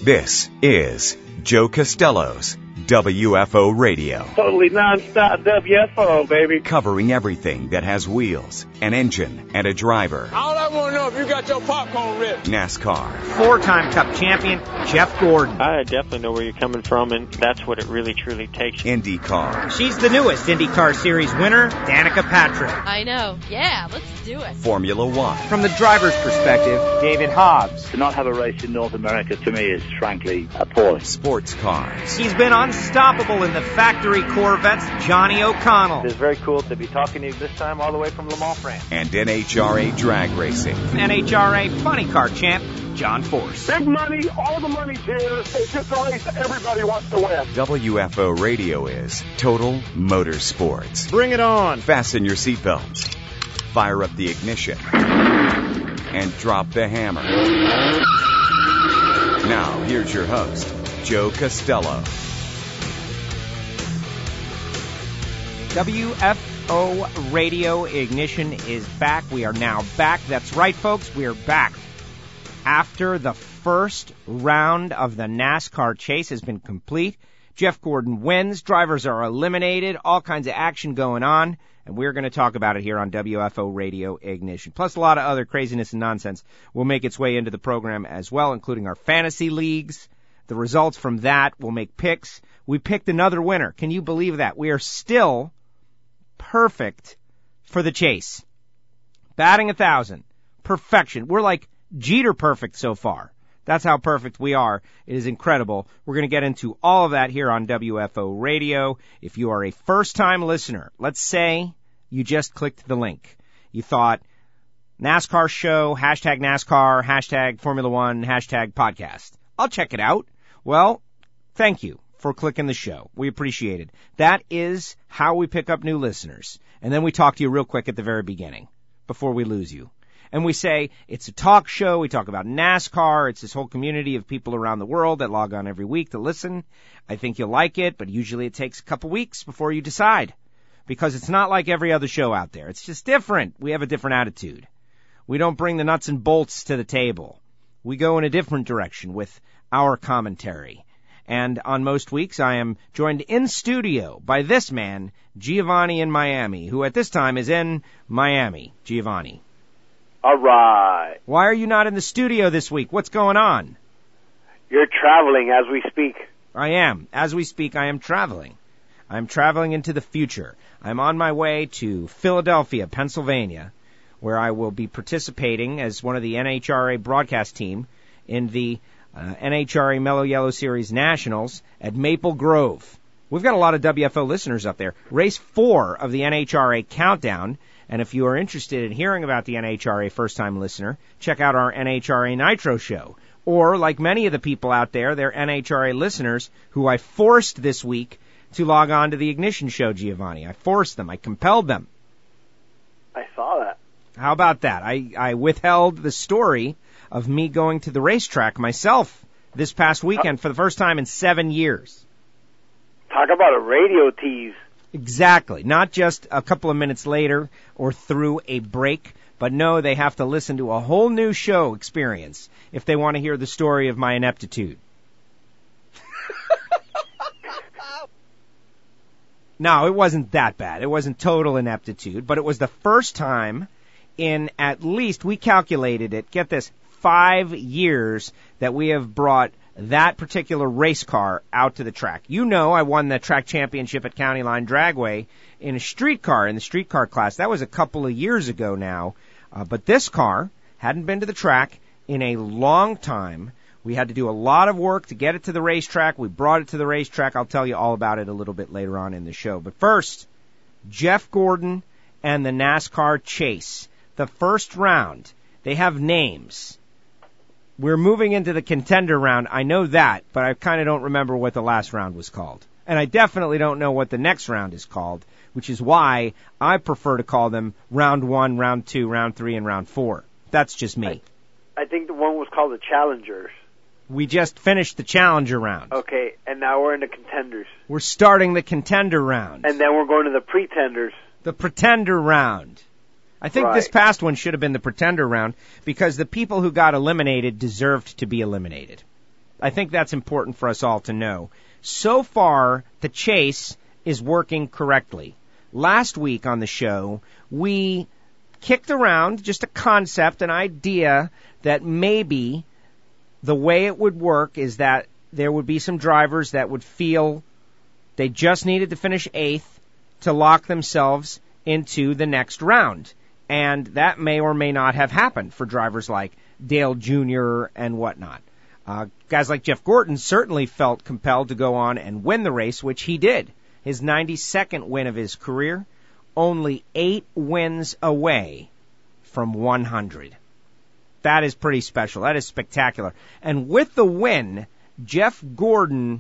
This is Joe Costello's WFO Radio. Totally non-stop WFO, baby. Covering everything that has wheels, an engine, and a driver. All I want to know if you got your popcorn ready. NASCAR. Four-time Cup champion, Jeff Gordon. I definitely know where you're coming from, and that's what it really, truly takes. IndyCar. She's the newest IndyCar Series winner, Danica Patrick. I know. Yeah, let's do it. Formula One. From the driver's perspective, David Hobbs. To not have a race in North America, to me, is frankly appalling. Sports cars. He's been unstoppable in the factory Corvettes, Johnny O'Connell. It's very cool to be talking to you this time all the way from Le Mans, France. And NHRA drag racing. NHRA funny car champ, John Force. Big money, all the money's here. It's just a race everybody wants to win. WFO Radio is Total Motorsports. Bring it on. Fasten your seatbelts. Fire up the ignition. And drop the hammer. Now, here's your host, Joe Costello. WFO Radio Ignition is back. We are now back. That's right, folks. We are back. After the first round of the NASCAR chase has been complete, Jeff Gordon wins. Drivers are eliminated. All kinds of action going on. And we're going to talk about it here on WFO Radio Ignition. Plus a lot of other craziness and nonsense will make its way into the program as well, including our fantasy leagues. The results from that will make picks. We picked another winner. Can you believe that? We are still perfect for the chase. Batting 1,000. Perfection. We're like Jeter perfect so far. That's how perfect we are. It is incredible. We're going to get into all of that here on WFO Radio. If you are a first-time listener, let's say you just clicked the link. You thought, NASCAR show, hashtag NASCAR, hashtag Formula One, hashtag podcast. I'll check it out. Well, thank you for clicking the show. We appreciate it. That is how we pick up new listeners. And then we talk to you real quick at the very beginning before we lose you. And we say, it's a talk show. We talk about NASCAR. It's this whole community of people around the world that log on every week to listen. I think you'll like it, but usually it takes a couple weeks before you decide. Because it's not like every other show out there. It's just different. We have a different attitude. We don't bring the nuts and bolts to the table. We go in a different direction with our commentary. And on most weeks, I am joined in studio by this man, Giovanni in Miami, who at this time is in Miami. Giovanni. All right. Why are you not in the studio this week? What's going on? You're traveling as we speak. I am. As we speak, I am traveling. I'm traveling into the future. I'm on my way to Philadelphia, Pennsylvania, where I will be participating as one of the NHRA broadcast team in the NHRA Mellow Yellow Series Nationals at Maple Grove. We've got a lot of WFO listeners up there. Race 4 of the NHRA Countdown. And if you are interested in hearing about the NHRA first-time listener, check out our NHRA Nitro show. Or, like many of the people out there, they're NHRA listeners who I forced this week to log on to the Ignition show, Giovanni. I forced them. I compelled them. I saw that. How about that? I withheld the story of me going to the racetrack myself this past weekend for the first time in 7 years. Talk about a radio tease. Exactly. Not just a couple of minutes later or through a break, but no, they have to listen to a whole new show experience if they want to hear the story of my ineptitude. No, it wasn't that bad. It wasn't total ineptitude, but it was the first time in at least, we calculated it, get this, 5 years that we have brought that particular race car out to the track. You know, I won the track championship at County Line Dragway in a streetcar, in the streetcar class. That was a couple of years ago now. But this car hadn't been to the track in a long time. We had to do a lot of work to get it to the racetrack. We brought it to the racetrack. I'll tell you all about it a little bit later on in the show. But first, Jeff Gordon and the NASCAR chase. The first round, they have names. We're moving into the contender round. I know that, but I kind of don't remember what the last round was called. And I definitely don't know what the next round is called, which is why I prefer to call them round 1, round 2, round 3, and round 4. That's just me. I think the one was called the Challengers. We just finished the Challenger round. Okay, and now we're in the Contenders. We're starting the Contender round. And then we're going to the Pretenders. The Pretender round. I think this past one should have been the Pretender round because the people who got eliminated deserved to be eliminated. I think that's important for us all to know. So far, the chase is working correctly. Last week on the show, we kicked around just a concept, an idea that maybe the way it would work is that there would be some drivers that would feel they just needed to finish 8th to lock themselves into the next round. And that may or may not have happened for drivers like Dale Jr. and whatnot. Guys like Jeff Gordon certainly felt compelled to go on and win the race, which he did. His 92nd win of his career, only 8 wins away from 100. That is pretty special. That is spectacular. And with the win, Jeff Gordon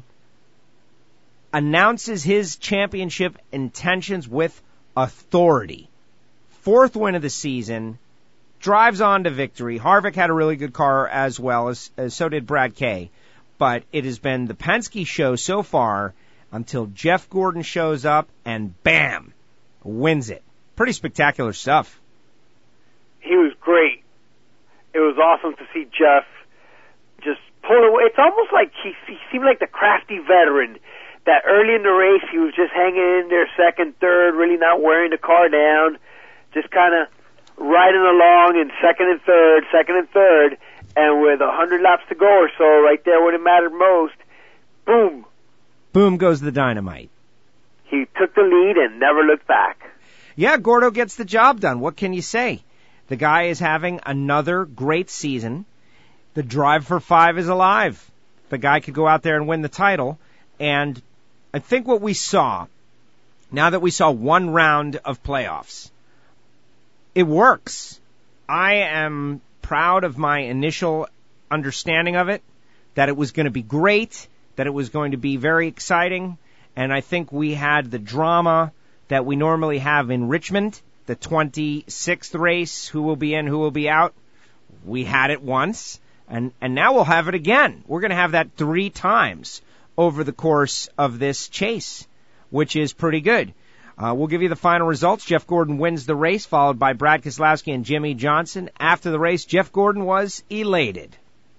announces his championship intentions with authority. 4th win of the season, drives on to victory. Harvick had a really good car as well, as so did Brad Kay. But it has been the Penske show so far until Jeff Gordon shows up and bam, wins it. Pretty spectacular stuff. He was great. It was awesome to see Jeff just pull away. It's almost like he seemed like the crafty veteran that early in the race he was just hanging in there second, third, really not wearing the car down, just kind of riding along in second and third, and with 100 laps to go or so, right there when it mattered most, boom. Boom goes the dynamite. He took the lead and never looked back. Yeah, Gordo gets the job done. What can you say? The guy is having another great season. The drive for 5 is alive. The guy could go out there and win the title. And I think what we saw, now that we saw one round of playoffs, it works. I am proud of my initial understanding of it, that it was going to be great, that it was going to be very exciting, and I think we had the drama that we normally have in Richmond, the 26th race, who will be in, who will be out. We had it once, and now we'll have it again. We're going to have that 3 times over the course of this chase, which is pretty good. We'll give you the final results. Jeff Gordon wins the race, followed by Brad Keselowski and Jimmy Johnson. After the race, Jeff Gordon was elated.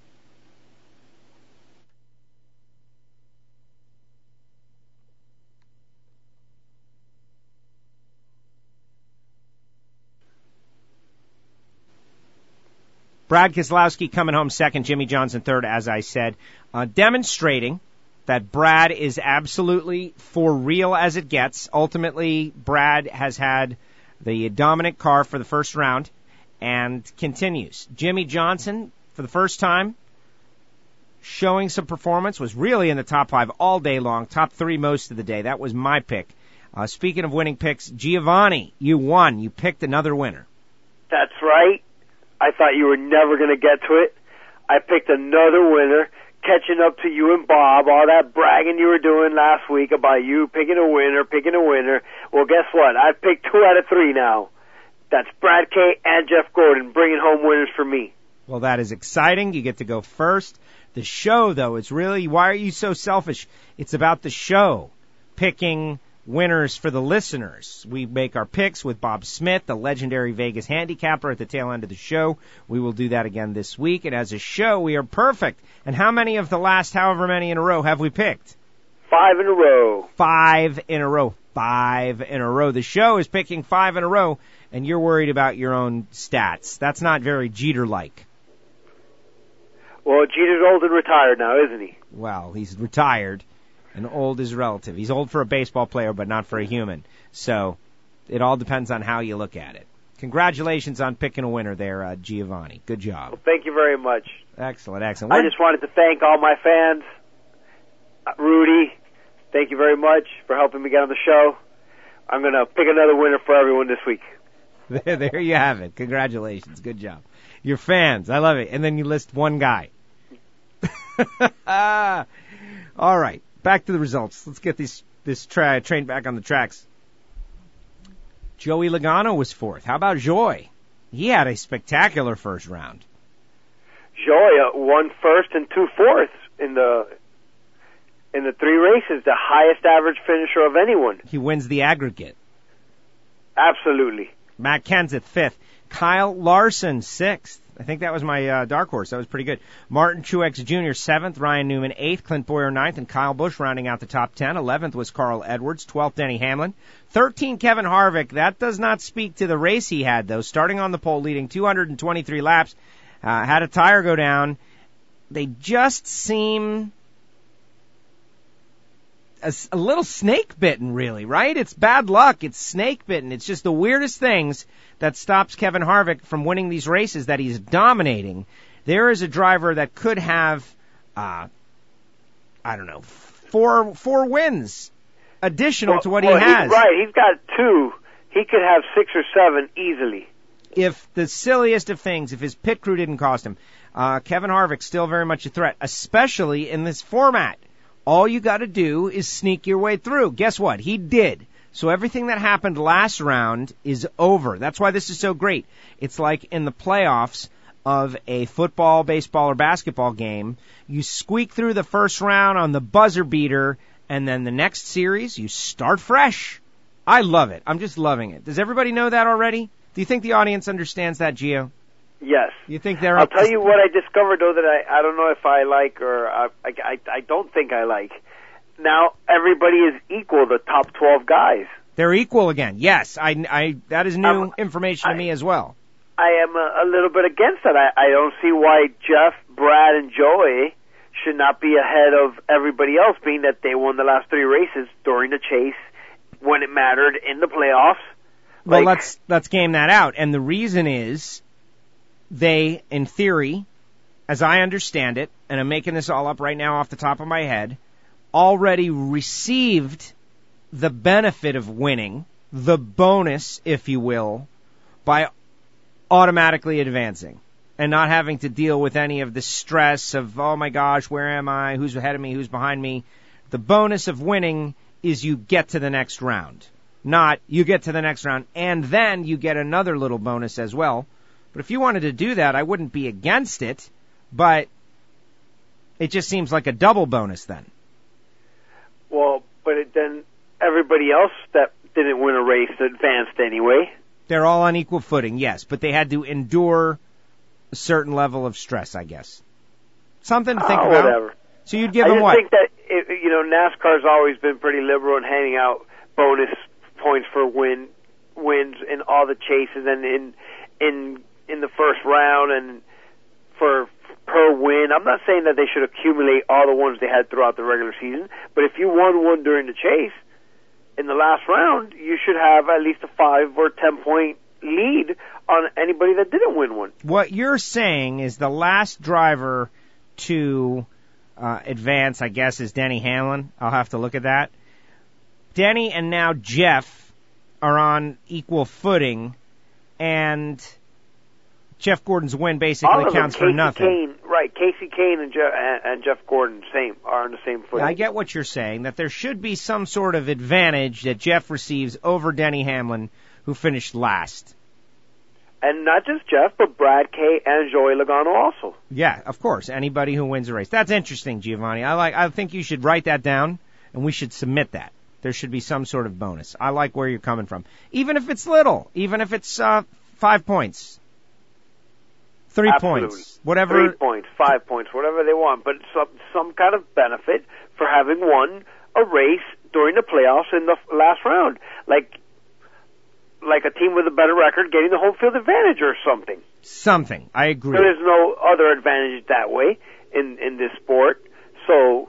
Brad Keselowski coming home second, Jimmy Johnson third, as I said, demonstrating that Brad is absolutely for real as it gets. Ultimately, Brad has had the dominant car for the first round and continues. Jimmy Johnson, for the first time, showing some performance, was really in the top 5 all day long, top 3 most of the day. That was my pick. Speaking of winning picks, Giovanni, you won. You picked another winner. That's right. I thought you were never going to get to it. I picked another winner, catching up to you and Bob, all that bragging you were doing last week about you picking a winner. Well, guess what? I've picked 2 out of 3 now. That's Brad Kay and Jeff Gordon bringing home winners for me. Well, that is exciting. You get to go first. The show, though, it's really, why are you so selfish? It's about the show, picking winners for the listeners. We make our picks with Bob Smith, the legendary Vegas handicapper, at the tail end of the show. We will do that again this week. And as a show, we are perfect. And how many of the last however many in a row have we picked? 5 in a row. 5 in a row. 5 in a row. The show is picking 5 in a row, and you're worried about your own stats. That's not very Jeter-like. Well, Jeter's old and retired now, isn't he? Well, he's retired. And old is relative. He's old for a baseball player, but not for a human. So it all depends on how you look at it. Congratulations on picking a winner there, Giovanni. Good job. Well, thank you very much. Excellent. I just wanted to thank all my fans. Rudy, thank you very much for helping me get on the show. I'm going to pick another winner for everyone this week. There you have it. Congratulations. Good job. Your fans. I love it. And then you list one guy. All right. Back to the results. Let's get this train back on the tracks. Joey Logano was 4th. How about Joy? He had a spectacular first round. Joy won first and 2 fourths in the 3 races, the highest average finisher of anyone. He wins the aggregate. Absolutely. Matt Kenseth 5th. Kyle Larson 6th. I think that was my dark horse. That was pretty good. Martin Truex Jr., 7th. Ryan Newman, 8th. Clint Boyer, 9th. And Kyle Busch rounding out the top 10. 11th was Carl Edwards. 12th, Denny Hamlin. 13, Kevin Harvick. That does not speak to the race he had, though. Starting on the pole, leading 223 laps. Had a tire go down. They just seem a little snake bitten, really, right? It's bad luck. It's snake bitten. It's just the weirdest things that stops Kevin Harvick from winning these races that he's dominating. There is a driver that could have, I don't know, four wins additional to what he has. He's got 2. He could have 6 or 7 easily. If the silliest of things, if his pit crew didn't cost him, Kevin Harvick's still very much a threat, especially in this format. All you got to do is sneak your way through. Guess what? He did. So everything that happened last round is over. That's why this is so great. It's like in the playoffs of a football, baseball, or basketball game. You squeak through the first round on the buzzer beater, and then the next series, you start fresh. I love it. I'm just loving it. Does everybody know that already? Do you think the audience understands that, Gio? Yes. You think they're? I'll tell you what I discovered, though, that I don't know if I like or I don't think I like. Now everybody is equal, the top 12 guys. They're equal again. Yes, I that is new information to me as well. I am a little bit against that. I don't see why Jeff, Brad, and Joey should not be ahead of everybody else, being that they won the last 3 races during the chase when it mattered in the playoffs. Well, let's game that out. And the reason is they, in theory, as I understand it, and I'm making this all up right now off the top of my head, already received the benefit of winning, the bonus, if you will, by automatically advancing and not having to deal with any of the stress of, oh my gosh, where am I? Who's ahead of me? Who's behind me? The bonus of winning is you get to the next round. Not you get to the next round and then you get another little bonus as well. But if you wanted to do that, I wouldn't be against it, but it just seems like a double bonus then. Well, but then everybody else that didn't win a race advanced anyway. They're all on equal footing, yes, but they had to endure a certain level of stress, I guess. Something to think about. Whatever. So you'd give them what? I think that, NASCAR's always been pretty liberal in handing out bonus points for wins in all the chases and in the first round and per win. I'm not saying that they should accumulate all the ones they had throughout the regular season, but if you won one during the chase, in the last round, you should have at least a 5 or 10 point lead on anybody that didn't win one. What you're saying is the last driver to advance, I guess, is Denny Hamlin. I'll have to look at that. Denny and now Jeff are on equal footing, and Jeff Gordon's win basically counts for nothing. Casey Kane and Jeff Gordon are on the same footing. I get what you're saying, that there should be some sort of advantage that Jeff receives over Denny Hamlin, who finished last. And not just Jeff, but Brad K. and Joey Logano also. Yeah, of course, anybody who wins a race. That's interesting, Giovanni. I think you should write that down, and we should submit that. There should be some sort of bonus. I like where you're coming from. Even if it's little, even if it's 5 points. 3 Absolutely. points, whatever. 3 points, 5 points, whatever they want, but some kind of benefit for having won a race during the playoffs in the last round, like a team with a better record getting the home field advantage or something. Something, I agree. There is no other advantage that way in this sport, so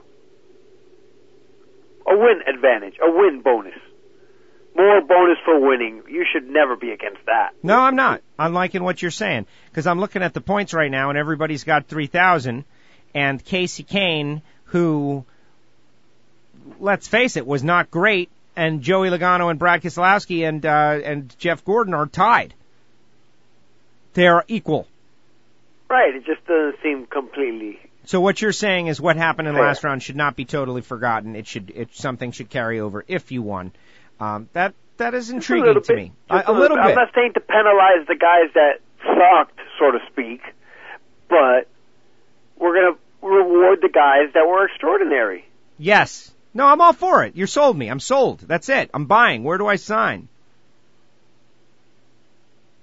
a win advantage, a win bonus. More bonus for winning. You should never be against that. No, I'm not. I'm liking what you're saying. Because I'm looking at the points right now, and everybody's got 3,000. And Casey Kane, who, let's face it, was not great, and Joey Logano and Brad Keselowski and Jeff Gordon are tied. They are equal. Right. It just doesn't seem completely. So what you're saying is what happened in the fair. last round should not be totally forgotten. Something should carry over if you won. That is intriguing to me. A little bit. I'm not saying to penalize the guys that sucked, so to speak, but we're going to reward the guys that were extraordinary. Yes. No, I'm all for it. You sold me. I'm sold. That's it. I'm buying. Where do I sign?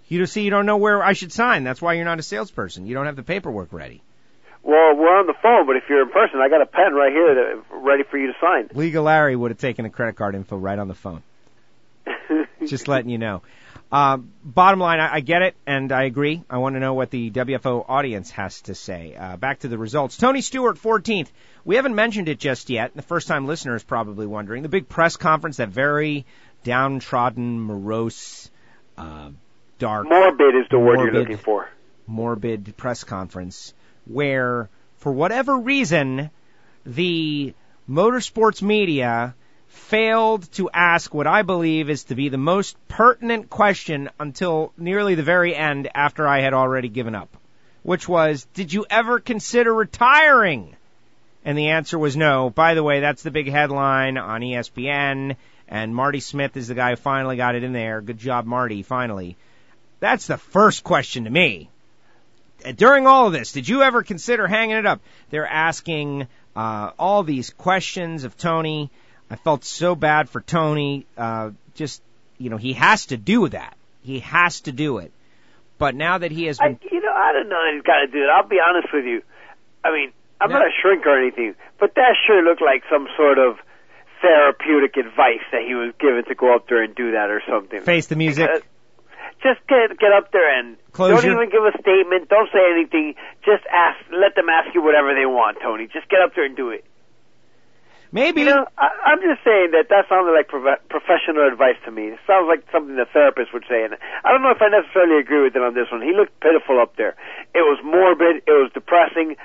You don't know where I should sign. That's why you're not a salesperson. You don't have the paperwork ready. Well, we're on the phone, but if you're in person, I got a pen right here ready for you to sign. Legal Larry would have taken the credit card info right on the phone. Just letting you know. Bottom line, I get it, and I agree. I want to know what the WFO audience has to say. Back to the results. Tony Stewart, 14th. We haven't mentioned it just yet. The first-time listener is probably wondering. The big press conference, that very downtrodden, morose, dark... Morbid is the word you're looking for. Morbid press conference, where, for whatever reason, the motorsports media failed to ask what I believe is to be the most pertinent question until nearly the very end after I had already given up, which was, did you ever consider retiring? And the answer was no. By the way, that's the big headline on ESPN, and Marty Smith is the guy who finally got it in there. Good job, Marty, finally. That's the first question to me. During all of this, did you ever consider hanging it up? They're asking all these questions of Tony. I felt so bad for Tony. He has to do that. He has to do it. But now that he has been... I don't know that he's got to do it. I'll be honest with you. I mean, I'm not a shrink or anything, but that sure looked like some sort of therapeutic advice that he was given to go up there and do that or something. Face the music. Just get up there and don't even give a statement. Don't say anything. Just let them ask you whatever they want, Tony. Just get up there and do it. Maybe. I'm just saying that sounded like professional advice to me. It sounds like something a therapist would say. And I don't know if I necessarily agree with him on this one. He looked pitiful up there. It was morbid. It was depressing.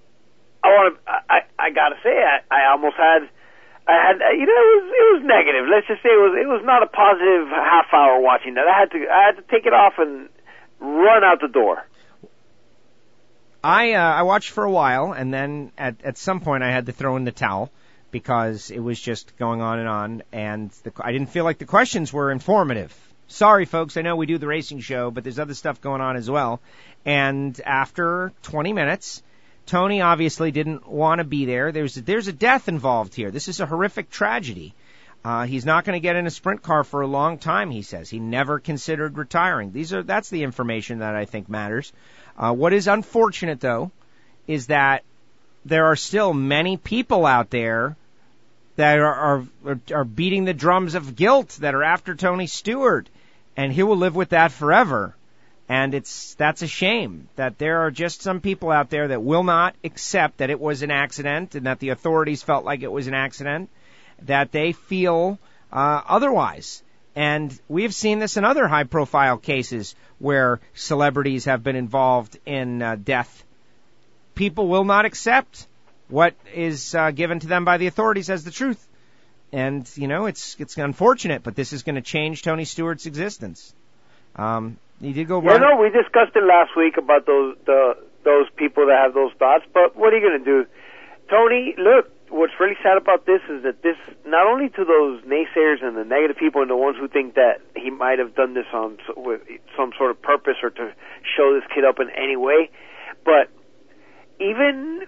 I gotta say, I almost had, it was negative. Let's just say it was not a positive half hour watching that. I had to take it off and run out the door. I watched for a while, and then at some point I had to throw in the towel because it was just going on, and I didn't feel like the questions were informative. Sorry, folks, I know we do the racing show, but there's other stuff going on as well. And after 20 minutes, Tony obviously didn't want to be there. There's a death involved here. This is a horrific tragedy. He's not going to get in a sprint car for a long time, he says. He never considered retiring. That's the information that I think matters. What is unfortunate, though, is that there are still many people out there that are beating the drums of guilt, that are after Tony Stewart, and he will live with that forever. And that's a shame that there are just some people out there that will not accept that it was an accident and that the authorities felt like it was an accident, that they feel otherwise. And we've seen this in other high-profile cases where celebrities have been involved in death. People will not accept what is given to them by the authorities as the truth. And, it's unfortunate, but this is going to change Tony Stewart's existence. He did go run. We discussed it last week about those people that have those thoughts, but what are you going to do? Tony, look, what's really sad about this is that this, not only to those naysayers and the negative people and the ones who think that he might have done this with some sort of purpose or to show this kid up in any way, but even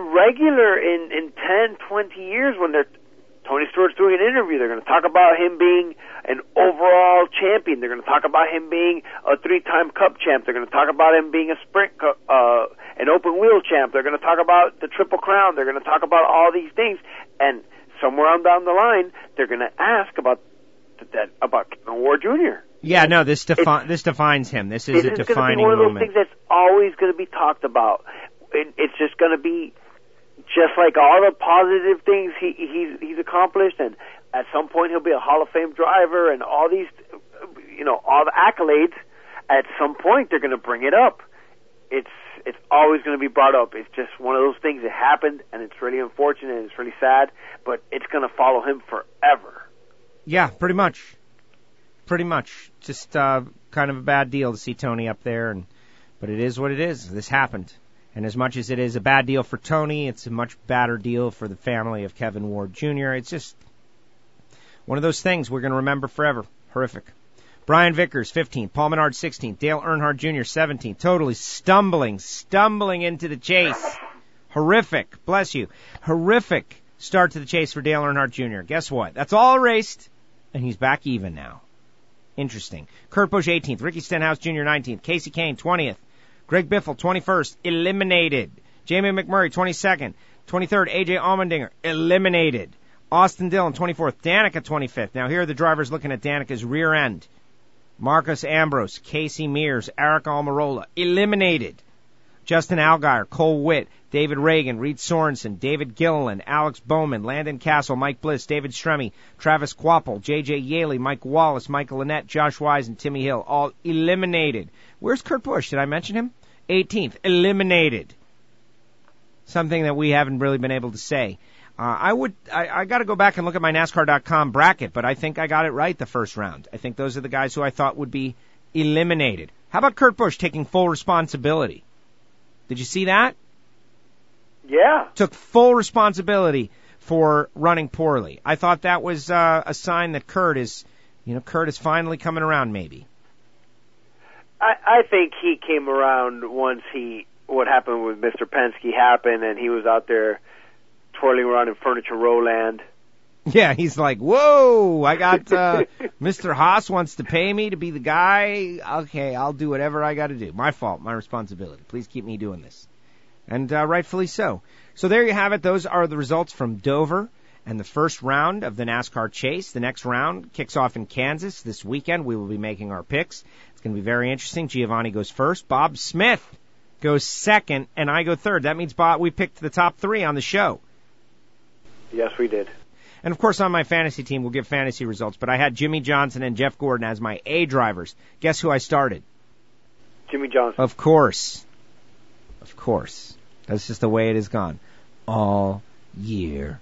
in 10, 20 years when Tony Stewart's doing an interview, they're going to talk about him being an overall champion. They're going to talk about him being a 3-time Cup champ. They're going to talk about him being a sprint an open wheel champ. They're going to talk about the Triple Crown. They're going to talk about all these things. And somewhere on down the line, they're going to ask about Kevin Ward Jr. Yeah, no, this defines him. This is a defining moment. It's going to be one of those things that's always going to be talked about. It's just going to be just like all the positive things he's accomplished, and at some point he'll be a Hall of Fame driver, and all these, all the accolades. At some point they're going to bring it up. It's always going to be brought up. It's just one of those things that happened, and it's really unfortunate, and it's really sad, but it's going to follow him forever. Yeah, pretty much. Just kind of a bad deal to see Tony up there, but it is what it is. This happened. And as much as it is a bad deal for Tony, it's a much badder deal for the family of Kevin Ward Jr. It's just one of those things we're going to remember forever. Horrific. Brian Vickers, 15th. Paul Menard, 16th. Dale Earnhardt Jr., 17th. Totally stumbling into the chase. Horrific. Bless you. Horrific start to the chase for Dale Earnhardt Jr. Guess what? That's all erased, and he's back even now. Interesting. Kurt Busch, 18th. Ricky Stenhouse Jr., 19th. Casey Kane, 20th. Greg Biffle, 21st. Eliminated. Jamie McMurray, 22nd. 23rd, A.J. Allmendinger. Eliminated. Austin Dillon, 24th. Danica, 25th. Now, here are the drivers looking at Danica's rear end. Marcus Ambrose, Casey Mears, Eric Almirola. Eliminated. Justin Allgaier, Cole Witt, David Reagan, Reed Sorensen, David Gilliland, Alex Bowman, Landon Castle, Mike Bliss, David Stremme, Travis Quapple, J.J. Yaley, Mike Wallace, Michael Lynette, Josh Wise, and Timmy Hill, all eliminated. Where's Kurt Busch? Did I mention him? 18th, eliminated. Something that we haven't really been able to say. I got to go back and look at my NASCAR.com bracket, but I think I got it right the first round. I think those are the guys who I thought would be eliminated. How about Kurt Busch taking full responsibility? Did you see that? Yeah. Took full responsibility for running poorly. I thought that was a sign that Kurt is finally coming around, maybe. I think he came around once what happened with Mr. Penske happened, and he was out there twirling around in Furniture Row land. Yeah, he's like, whoa, I got, Mr. Haas wants to pay me to be the guy. Okay, I'll do whatever I got to do. My fault, my responsibility. Please keep me doing this. And rightfully so. So there you have it. Those are the results from Dover and the first round of the NASCAR Chase. The next round kicks off in Kansas this weekend. We will be making our picks. It's going to be very interesting. Giovanni goes first. Bob Smith goes second, and I go third. That means, Bob, we picked the top three on the show. Yes, we did. And, of course, on my fantasy team, we'll give fantasy results. But I had Jimmy Johnson and Jeff Gordon as my A drivers. Guess who I started? Jimmy Johnson. Of course. Of course. That's just the way it has gone. All year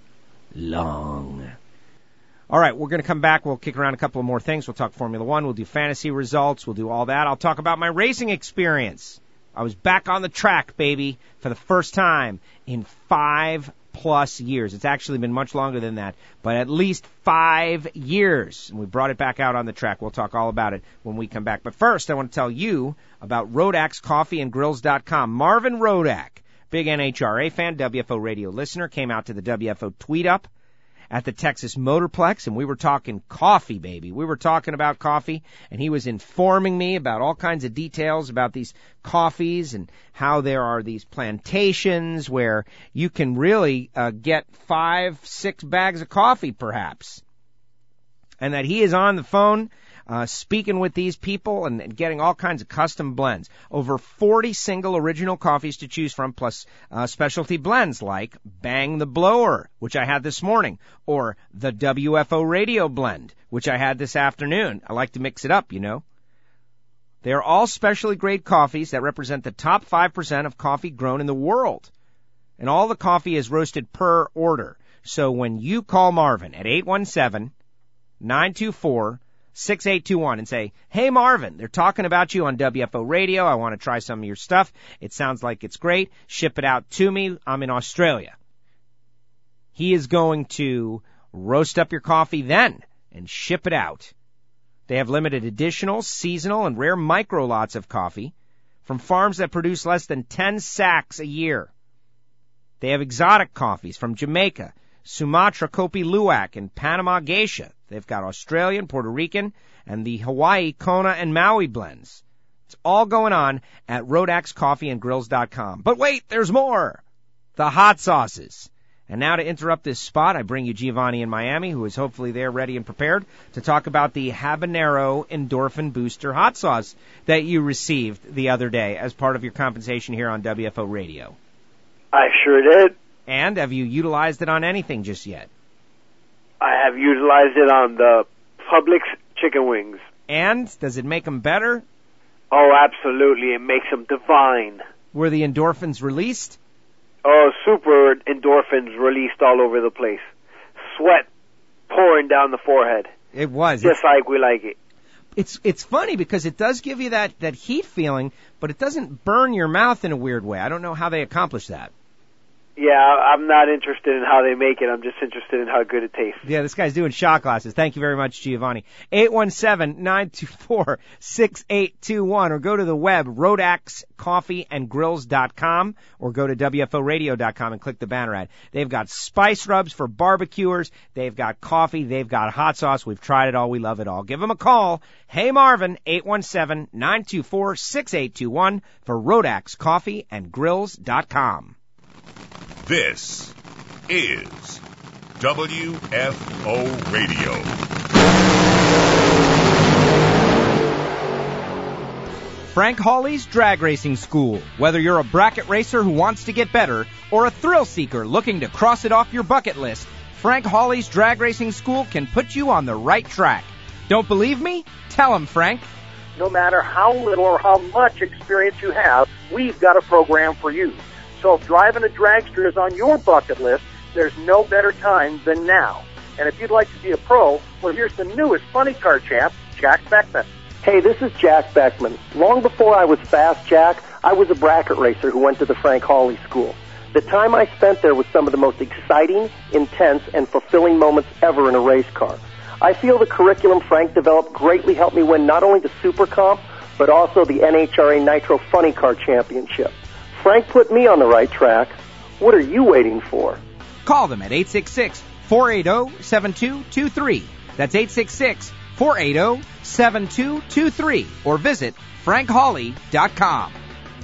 long. All right, we're going to come back. We'll kick around a couple of more things. We'll talk Formula One. We'll do fantasy results. We'll do all that. I'll talk about my racing experience. I was back on the track, baby, for the first time in 5+ years. It's actually been much longer than that, but at least 5 years. And we brought it back out on the track. We'll talk all about it when we come back. But first, I want to tell you about Rodak's Coffee and Grills.com. Marvin Rodak, big NHRA fan, WFO radio listener, came out to the WFO tweet up at the Texas Motorplex, and we were talking coffee, baby. We were talking about coffee, and he was informing me about all kinds of details about these coffees and how there are these plantations where you can really get 5-6 bags of coffee, perhaps. And that he is on the phone speaking with these people and getting all kinds of custom blends. Over 40 single original coffees to choose from, plus specialty blends like Bang the Blower, which I had this morning, or the WFO Radio Blend, which I had this afternoon. I like to mix it up, you know. They are all specially grade coffees that represent the top 5% of coffee grown in the world. And all the coffee is roasted per order. So when you call Marvin at 817-924-6821 and say, hey, Marvin, they're talking about you on WFO Radio. I want to try some of your stuff. It sounds like it's great. Ship it out to me. I'm in Australia. He is going to roast up your coffee then and ship it out. They have limited additional, seasonal, and rare micro lots of coffee from farms that produce less than 10 sacks a year. They have exotic coffees from Jamaica, Sumatra Kopi Luwak, and Panama Geisha. They've got Australian, Puerto Rican, and the Hawaii Kona and Maui blends. It's all going on at RodaxCoffeeandGrills.com. But wait, there's more! The hot sauces. And now to interrupt this spot, I bring you Giovanni in Miami, who is hopefully there ready and prepared to talk about the Habanero Endorphin Booster hot sauce that you received the other day as part of your compensation here on WFO Radio. I sure did. And have you utilized it on anything just yet? I have utilized it on the Publix chicken wings. And does it make them better? Oh, absolutely. It makes them divine. Were the endorphins released? Oh, super endorphins released all over the place. Sweat pouring down the forehead. It was. Just like we like it. It's funny because it does give you that heat feeling, but it doesn't burn your mouth in a weird way. I don't know how they accomplish that. Yeah, I'm not interested in how they make it. I'm just interested in how good it tastes. Yeah, this guy's doing shot glasses. Thank you very much, Giovanni. 817-924-6821, or go to the web, RodaxCoffeeandGrills.com, or go to WFORadio.com and click the banner ad. They've got spice rubs for barbecuers. They've got coffee. They've got hot sauce. We've tried it all. We love it all. Give them a call. Hey Marvin, 817-924-6821 for RodaxCoffeeandGrills.com. This is WFO Radio. Frank Hawley's Drag Racing School. Whether you're a bracket racer who wants to get better or a thrill seeker looking to cross it off your bucket list, Frank Hawley's Drag Racing School can put you on the right track. Don't believe me? Tell him, Frank. No matter how little or how much experience you have, we've got a program for you. So if driving a dragster is on your bucket list, there's no better time than now. And if you'd like to be a pro, well, here's the newest funny car champ, Jack Beckman. Hey, this is Jack Beckman. Long before I was Fast Jack, I was a bracket racer who went to the Frank Hawley School. The time I spent there was some of the most exciting, intense, and fulfilling moments ever in a race car. I feel the curriculum Frank developed greatly helped me win not only the Super Comp, but also the NHRA Nitro Funny Car Championship. Frank put me on the right track. What are you waiting for? Call them at 866-480-7223. That's 866-480-7223. Or visit FrankHawley.com.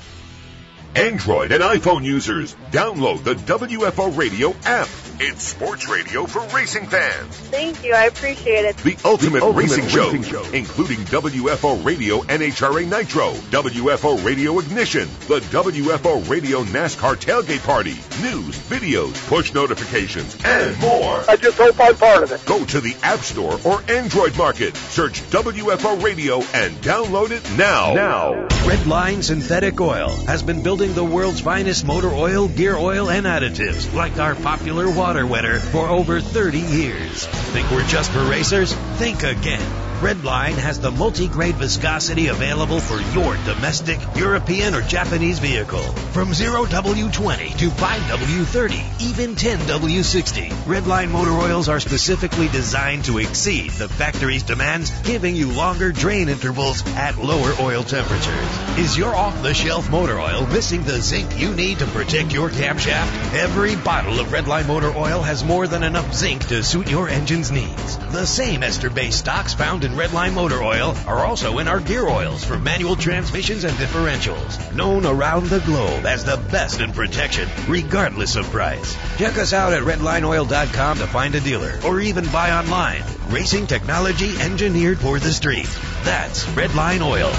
Android and iPhone users, download the WFO Radio app. It's sports radio for racing fans. Thank you, I appreciate it. The ultimate racing show, including WFO Radio NHRA Nitro, WFO Radio Ignition, the WFO Radio NASCAR Tailgate Party, news, videos, push notifications, and more. I just hope I'm part of it. Go to the App Store or Android Market, search WFO Radio, and download it now. Redline Synthetic Oil has been building the world's finest motor oil, gear oil, and additives, like our popular water wetter, for over 30 years. Think we're just for racers? Think again. Redline has the multi-grade viscosity available for your domestic, European, or Japanese vehicle. From 0W20 to 5W30, even 10W60. Redline motor oils are specifically designed to exceed the factory's demands, giving you longer drain intervals at lower oil temperatures. Is your off-the-shelf motor oil missing the zinc you need to protect your camshaft? Every bottle of Redline motor oil has more than enough zinc to suit your engine's needs. The same ester-based stocks found in Redline motor oil are also in our gear oils for manual transmissions and differentials, known around the globe as the best in protection, regardless of price. Check us out at redlineoil.com to find a dealer, or even buy online. Racing technology engineered for the street. That's Redline Oil.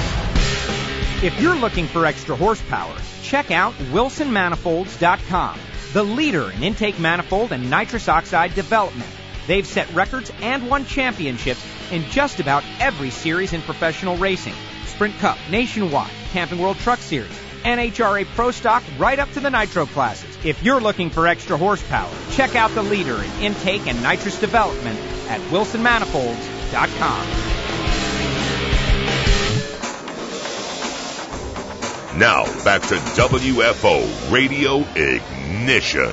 If you're looking for extra horsepower, check out WilsonManifolds.com, the leader in intake manifold and nitrous oxide development. They've set records and won championships in just about every series in professional racing. Sprint Cup, Nationwide, Camping World Truck Series, NHRA Pro Stock, right up to the Nitro classes. If you're looking for extra horsepower, check out the leader in intake and nitrous development at WilsonManifolds.com. Now, back to WFO Radio Ignition.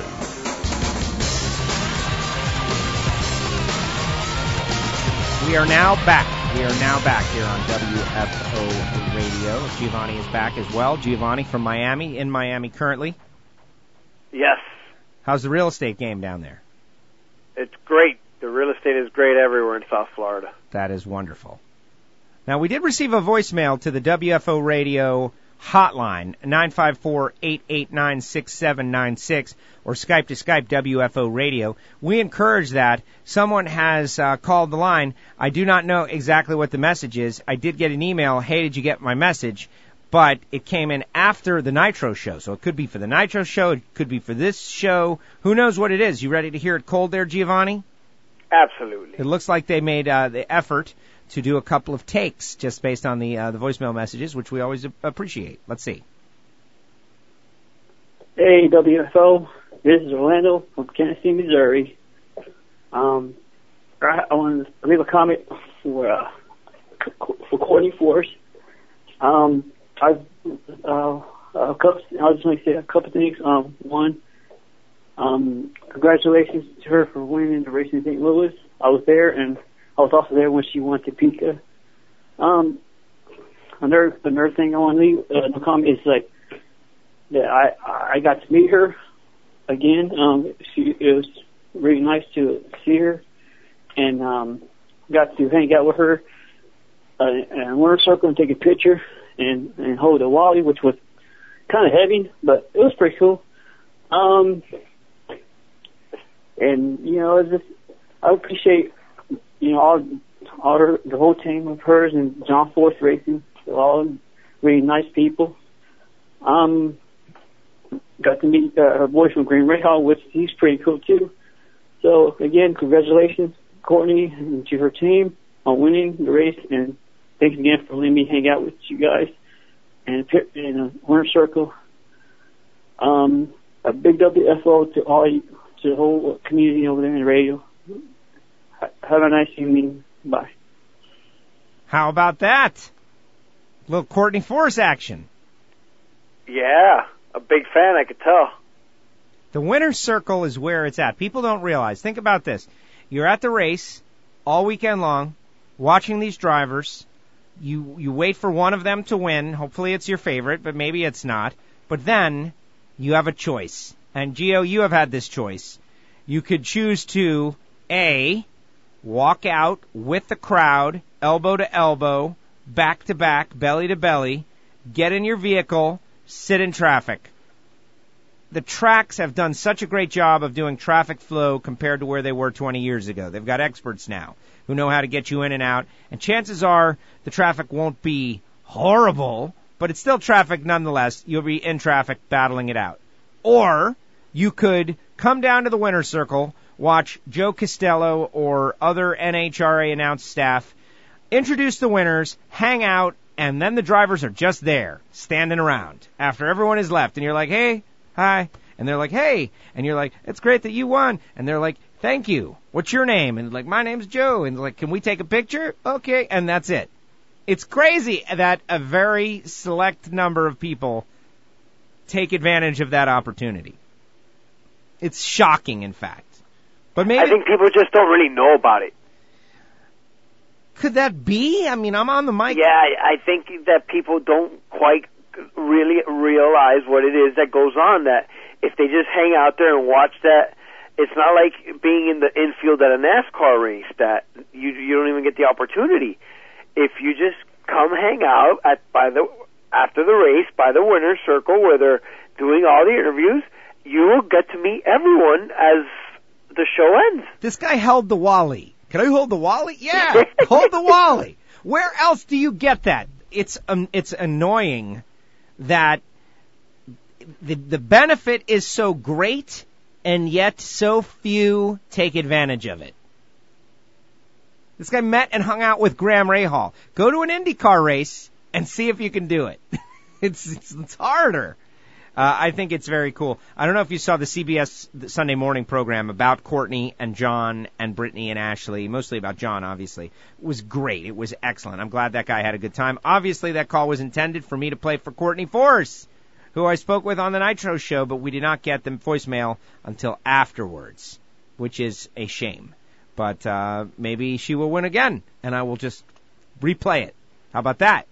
We are now back. Here on WFO Radio. Giovanni is back as well. Giovanni from Miami, in Miami currently. Yes. How's the real estate game down there? It's great. The real estate is great everywhere in South Florida. That is wonderful. Now, we did receive a voicemail to the WFO Radio hotline, 954-889-6796, or Skype to Skype, WFO Radio. We encourage that. Someone has called the line. I do not know exactly what the message is. I did get an email, hey, did you get my message? But it came in after the Nitro show. So it could be for the Nitro show. It could be for this show. Who knows what it is? You ready to hear it cold there, Giovanni? Absolutely. It looks like they made the effort to do a couple of takes just based on the voicemail messages, which we always appreciate. Let's see. Hey, WFO. This is Orlando from Kansas City, Missouri. I want to leave a comment for Courtney Force. I just want to say a couple things. One, Congratulations to her for winning the race in St. Louis. I was there, and I was also there when she won Topeka. Another thing I want to leave no comment is like that I got to meet her again. It was really nice to see her, and got to hang out with her in Winter Circle and take a picture and hold a Wally, which was kind of heavy, but it was pretty cool. And it's just, I appreciate all the whole team of hers and John Force Racing. They're all really nice people. Got to meet her boyfriend Green Rahal, which he's pretty cool too. So again, congratulations, Courtney, and to her team on winning the race, and thanks again for letting me hang out with you guys and in a Winter Circle. A big WFO to to the whole community over there in the radio. Have a nice evening. Bye. How about that? A little Courtney Force action. Yeah, a big fan, I could tell. The winner's circle is where it's at. People don't realize. Think about this. You're at the race all weekend long, watching these drivers. You wait for one of them to win. Hopefully it's your favorite, but maybe it's not. But then you have a choice. And, Gio, you have had this choice. You could choose to, A, walk out with the crowd, elbow to elbow, back to back, belly to belly, get in your vehicle, sit in traffic. The tracks have done such a great job of doing traffic flow compared to where they were 20 years ago. They've got experts now who know how to get you in and out. And chances are the traffic won't be horrible, but it's still traffic nonetheless. You'll be in traffic battling it out. Or you could come down to the winner's circle, watch Joe Costello or other NHRA announced staff introduce the winners, hang out, and then the drivers are just there, standing around after everyone has left. And you're like, hey, hi. And they're like, hey. And you're like, it's great that you won. And they're like, thank you. What's your name? And like, my name's Joe. And like, can we take a picture? Okay. And that's it. It's crazy that a very select number of people take advantage of that opportunity. It's shocking, in fact. But maybe I think people just don't really know about it. Could that be? I mean, I'm on the mic. Yeah, I think that people don't quite really realize what it is that goes on, that if they just hang out there and watch that, it's not like being in the infield at a NASCAR race that you don't even get the opportunity. If you just come hang out after the race by the winner's circle where they're doing all the interviews, you will get to meet everyone as the show ends. This guy held the Wally. Can I hold the Wally? Yeah, hold the Wally. Where else do you get that? It's annoying that the benefit is so great and yet so few take advantage of it. This guy met and hung out with Graham Rahal. Go to an IndyCar race and see if you can do it. It's harder. I think it's very cool. I don't know if you saw the CBS Sunday morning program about Courtney and John and Brittany and Ashley, mostly about John, obviously. It was great. It was excellent. I'm glad that guy had a good time. Obviously, that call was intended for me to play for Courtney Force, who I spoke with on the Nitro show, but we did not get the voicemail until afterwards, which is a shame. But maybe she will win again, and I will just replay it. How about that?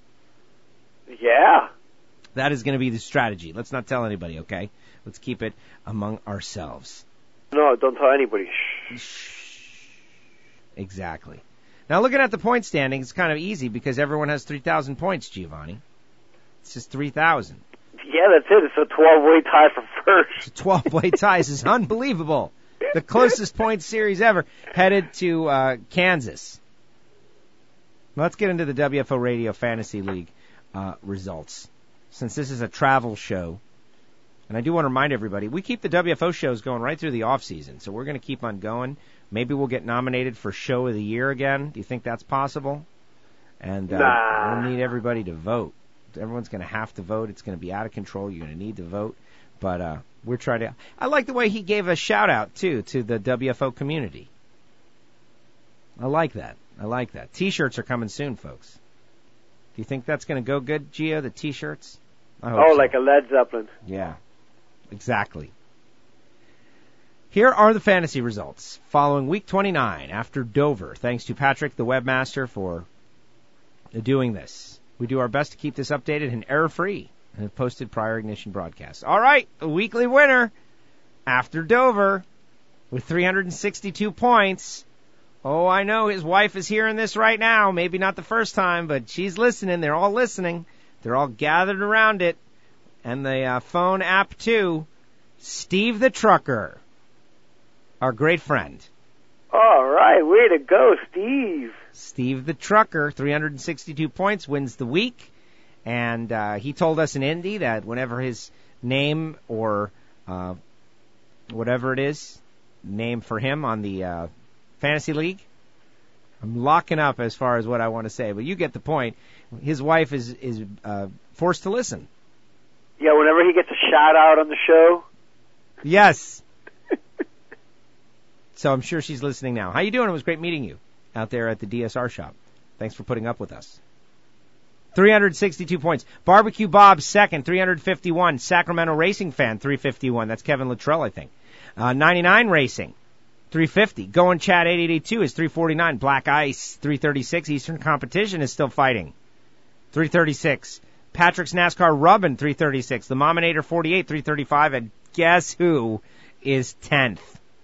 Yeah. That is going to be the strategy. Let's not tell anybody, okay? Let's keep it among ourselves. No, don't tell anybody. Shh. Exactly. Now, looking at the point standings, it's kind of easy because everyone has 3,000 points, Giovanni. It's just 3,000. Yeah, that's it. It's a 12-way tie for first. It's a 12-way tie. This is unbelievable. The closest point series ever, headed to Kansas. Let's get into the WFO Radio Fantasy League results. Since this is a travel show, and I do want to remind everybody, we keep the WFO shows going right through the off season, so we're going to keep on going. Maybe we'll get nominated for Show of the Year again. Do you think that's possible? And we'll need everybody to vote. Everyone's going to have to vote. It's going to be out of control. You're going to need to vote. But we're trying to... I like the way he gave a shout-out, too, to the WFO community. I like that. T-shirts are coming soon, folks. Do you think that's going to go good, Gio, the T-shirts? I hope so. Like a Led Zeppelin. Yeah, exactly. Here are the fantasy results following week 29 after Dover. Thanks to Patrick, the webmaster, for doing this. We do our best to keep this updated and error-free and have posted prior Ignition broadcasts. All right, the weekly winner after Dover with 362 points. Oh, I know his wife is hearing this right now. Maybe not the first time, but she's listening. They're all listening. They're all gathered around it. And the phone app, too. Steve the Trucker, our great friend. All right, way to go, Steve. Steve the Trucker, 362 points, wins the week. And he told us in Indy that whenever his name or whatever it is, name for him on the Fantasy League, I'm locking up as far as what I want to say, but you get the point. His wife is forced to listen. Yeah, whenever he gets a shout out on the show. Yes. So I'm sure she's listening now. How you doing? It was great meeting you out there at the DSR shop. Thanks for putting up with us. 362 points. Barbecue Bob second, 351. Sacramento Racing Fan, 351. That's Kevin Luttrell, I think. 99 Racing, 350. Going Chad 8882 is 349. Black Ice, 336. Eastern Competition is still fighting, 336. Patrick's NASCAR Rubbin, 336. The Mominator 48, 335. And guess who is 10th?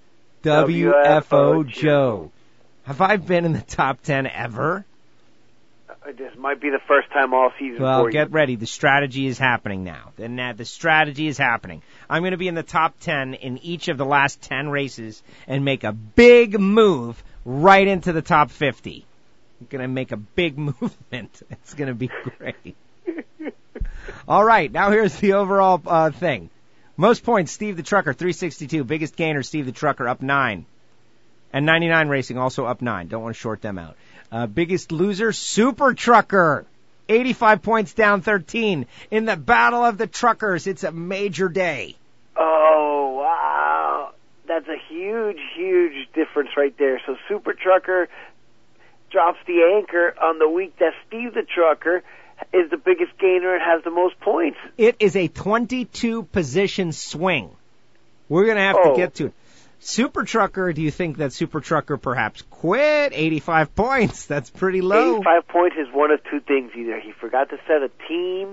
WFO Joe. Have I been in the top 10 ever? This might be the first time all season. Well, for get you. ready. The strategy is happening now. The strategy is happening. I'm going to be in the top 10 in each of the last 10 races and make a big move right into the top 50. I'm going to make a big movement. It's going to be great. All right, now here's the overall thing. Most points, Steve the Trucker, 362. Biggest gainer, Steve the Trucker, up 9. And 99 Racing, also up 9. Don't want to short them out. Biggest loser, Super Trucker, 85 points, down 13. In the battle of the truckers, it's a major day. Oh, wow. That's a huge, huge difference right there. So Super Trucker drops the anchor on the week that Steve the Trucker is the biggest gainer and has the most points. It is a 22-position swing. We're going to have to get to it. Super Trucker, do you think that Super Trucker perhaps quit? 85 points, that's pretty low. 85 points is one of two things. Either he forgot to set a team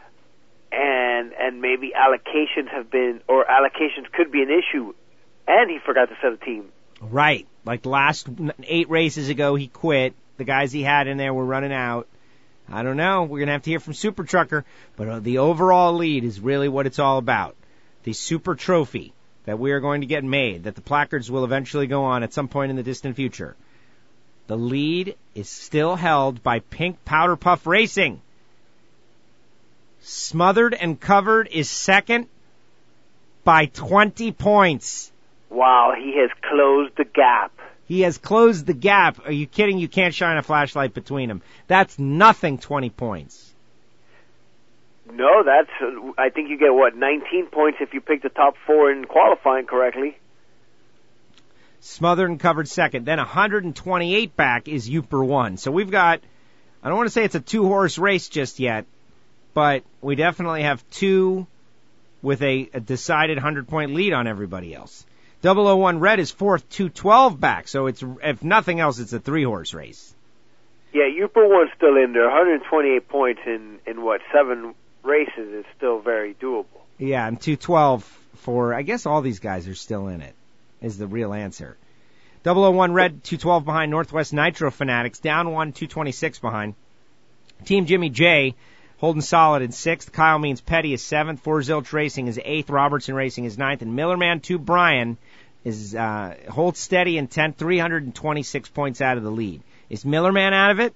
and maybe allocations could be an issue, and he forgot to set a team. Right. Like the last 8 races ago, he quit. The guys he had in there were running out. I don't know. We're going to have to hear from Super Trucker. But the overall lead is really what it's all about. The Super Trophy that we are going to get made, that the placards will eventually go on at some point in the distant future. The lead is still held by Pink Powder Puff Racing. Smothered and Covered is second by 20 points. Wow, he has closed the gap. He has closed the gap. Are you kidding? You can't shine a flashlight between them. That's nothing, 20 points. No, I think you get, 19 points if you pick the top 4 in qualifying correctly. Smothered and Covered second. Then 128 back is Uper 1. So we've got, I don't want to say it's a 2-horse race just yet, but we definitely have 2 with a decided 100-point lead on everybody else. 001 Red is fourth, 212 back. So it's, if nothing else, it's a 3-horse race. Yeah, Uper 1's still in there. 128 points in 7 races is still very doable. Yeah, and 212 for, I guess all these guys are still in it, is the real answer. 001 Red, 212 behind. Northwest Nitro Fanatics, down 1, 226 behind. Team Jimmy J holding solid in 6th. Kyle Means Petty is 7th. For Zilch Racing is 8th. Robertson Racing is 9th. And Millerman 2 Brian is holds steady in 10th, 326 points out of the lead. Is Millerman out of it?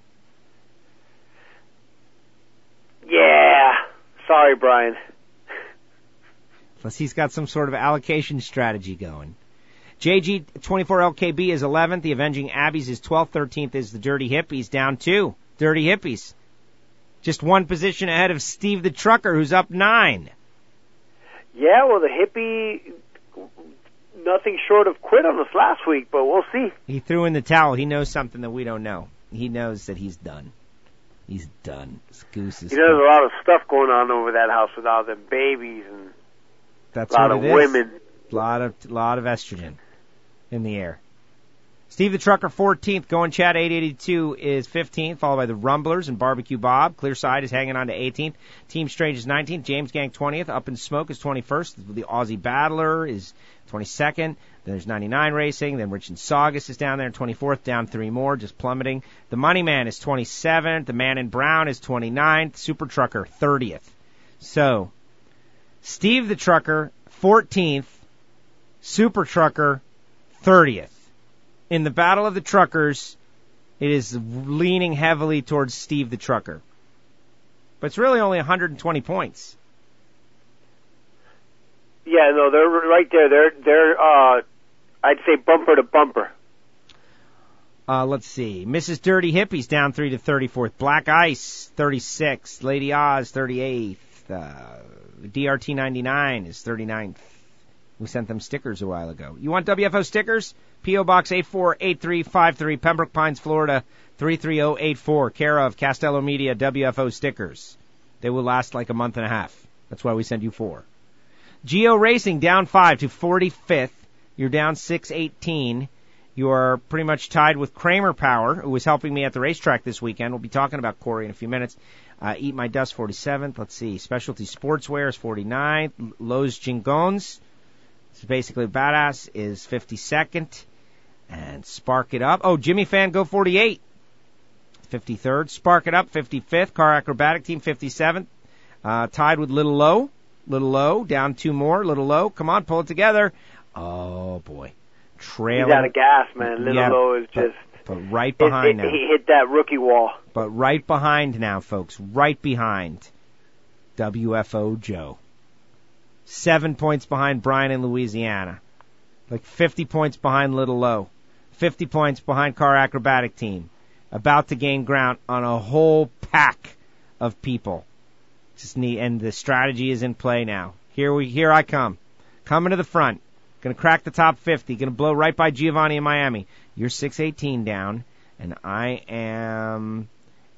Yeah. Sorry, Brian. Plus he's got some sort of allocation strategy going. JG24LKB is 11th. The Avenging Abbeys is 12th. 13th is the Dirty Hippies, down 2. Dirty Hippies. Just 1 position ahead of Steve the Trucker, who's up 9. Yeah, well, the hippie, nothing short of quit on us last week, but we'll see. He threw in the towel. He knows something that we don't know. He knows that he's done. He's done. This goose is. You know, there's a lot of stuff going on over that house with all them babies and that's a lot what of it is. women. A lot of estrogen in the air. Steve the Trucker, 14th. Going Chad, 882 is 15th, followed by the Rumblers and Barbecue Bob. Clearside is hanging on to 18th. Team Strange is 19th. James Gang, 20th. Up in Smoke is 21st. The Aussie Battler is 22nd. Then there's 99 Racing. Then Rich and Saugus is down there, 24th. Down 3 more, just plummeting. The Money Man is 27th. The Man in Brown is 29th. Super Trucker, 30th. So, Steve the Trucker, 14th. Super Trucker, 30th. In the Battle of the Truckers, it is leaning heavily towards Steve the Trucker. But it's really only 120 points. Yeah, no, they're right there. They're I'd say bumper to bumper. Let's see. Mrs. Dirty Hippies down 3 to 34th. Black Ice, 36th. Lady Oz, 38th. DRT 99 is 39th. We sent them stickers a while ago. You want WFO stickers? P.O. Box 848353, Pembroke Pines, Florida, 33084, care of Castello Media WFO stickers. They will last like a month and a half. That's why we send you 4. Geo Racing down 5 to 45th. You're down 618. You are pretty much tied with Kramer Power, who was helping me at the racetrack this weekend. We'll be talking about Corey in a few minutes. Eat My Dust, 47th. Let's see. Specialty Sportswear is 49th. Lowe's Jingones, so basically Badass, is 52nd. And Spark It Up. Oh, Jimmy Fan Go 48. 53rd. Spark It Up, 55th. Car Acrobatic Team, 57th. Tied with Little Low. Little Low, down 2 more. Little Low, come on, pull it together. Oh, boy. Trailing. He's out of gas, man. Little Low is just... But right behind now. He hit that rookie wall. But right behind now, folks. Right behind WFO Joe. 7 points behind Brian in Louisiana. Like 50 points behind Little Low. 50 points behind Car Acrobatic Team. About to gain ground on a whole pack of people. And the strategy is in play now. Here I come. Coming to the front. Gonna crack the top 50. Gonna blow right by Giovanni in Miami. You're 618 down, and I am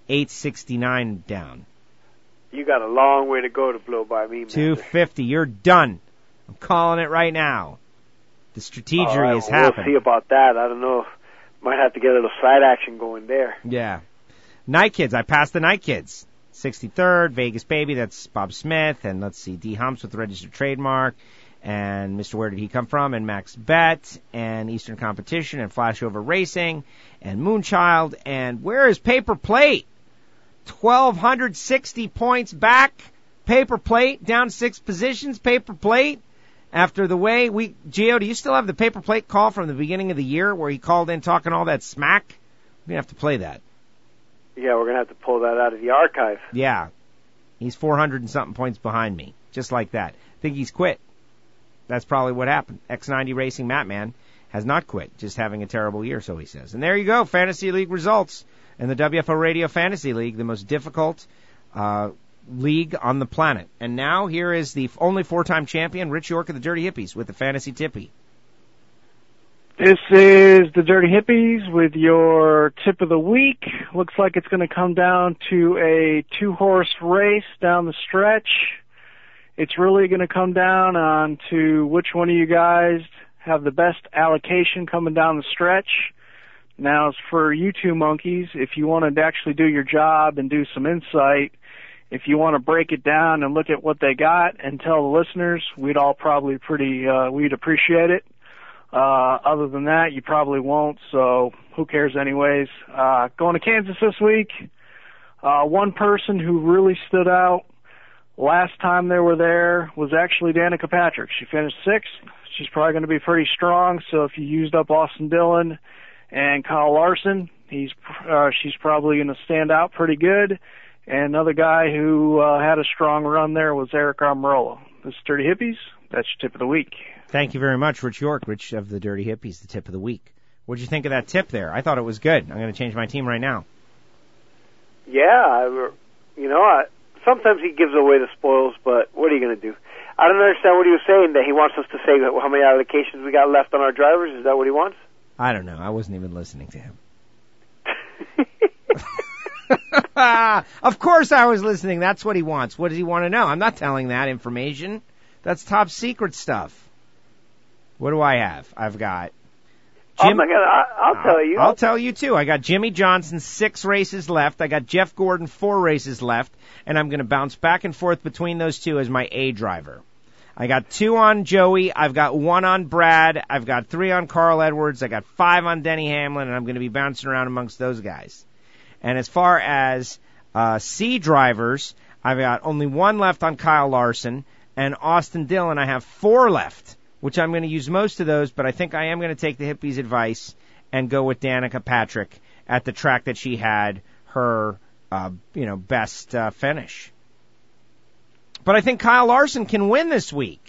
869 down. You got a long way to go to blow by me, man. 250. You're done. I'm calling it right now. The strategery is happening. We'll see about that. I don't know. Might have to get a little side action going there. Yeah. Night Kids. I passed the Night Kids. 63rd. Vegas Baby. That's Bob Smith. And let's see. D. Humps with the registered trademark. And Mr. Where Did He Come From? And Max Bet. And Eastern Competition. And Flashover Racing. And Moonchild. And where is Paper Plate? 1,260 points back. Paper Plate. Down 6 positions. Paper Plate. After the way Gio, do you still have the Paper Plate call from the beginning of the year where he called in talking all that smack? We're going to have to play that. Yeah, we're going to have to pull that out of the archive. Yeah. He's 400 and something points behind me. Just like that. I think he's quit. That's probably what happened. X90 Racing Mattman has not quit. Just having a terrible year, so he says. And there you go. Fantasy League results. In the WFO Radio Fantasy League, the most difficult league on the planet. And now here is the only 4-time champion, Rich York of the Dirty Hippies, with the Fantasy Tippy. This is the Dirty Hippies with your tip of the week. Looks like it's going to come down to a 2-horse race down the stretch. It's really going to come down on to which one of you guys have the best allocation coming down the stretch. Now, as for you two monkeys, if you wanted to actually do your job and do some insight, if you want to break it down and look at what they got and tell the listeners, we'd all probably we'd appreciate it. Other than that, you probably won't, so who cares anyways. Going to Kansas this week, one person who really stood out last time they were there was actually Danica Patrick. She finished 6th. She's probably going to be pretty strong, so if you used up Austin Dillon and Kyle Larson, she's probably going to stand out pretty good. And another guy who had a strong run there was Eric Almirola. This is Dirty Hippies. That's your tip of the week. Thank you very much, Rich York, Rich of the Dirty Hippies, the tip of the week. What did you think of that tip there? I thought it was good. I'm going to change my team right now. Yeah, sometimes he gives away the spoils, but what are you going to do? I don't understand what he was saying, that he wants us to say how many allocations we got left on our drivers. Is that what he wants? I don't know. I wasn't even listening to him. Of course I was listening. That's what he wants. What does he want to know? I'm not telling that information. That's top secret stuff. What do I have? I've got I'll tell you. I'll tell you, too. I got Jimmy Johnson, 6 races left. I got Jeff Gordon, 4 races left. And I'm going to bounce back and forth between those two as my A driver. I got 2 on Joey. I've got 1 on Brad. I've got 3 on Carl Edwards. I got 5 on Denny Hamlin, and I'm going to be bouncing around amongst those guys. And as far as C drivers, I've got only 1 left on Kyle Larson. And Austin Dillon, I have 4 left, which I'm going to use most of those, but I think I am going to take the hippies' advice and go with Danica Patrick at the track that she had her, best finish. But I think Kyle Larson can win this week.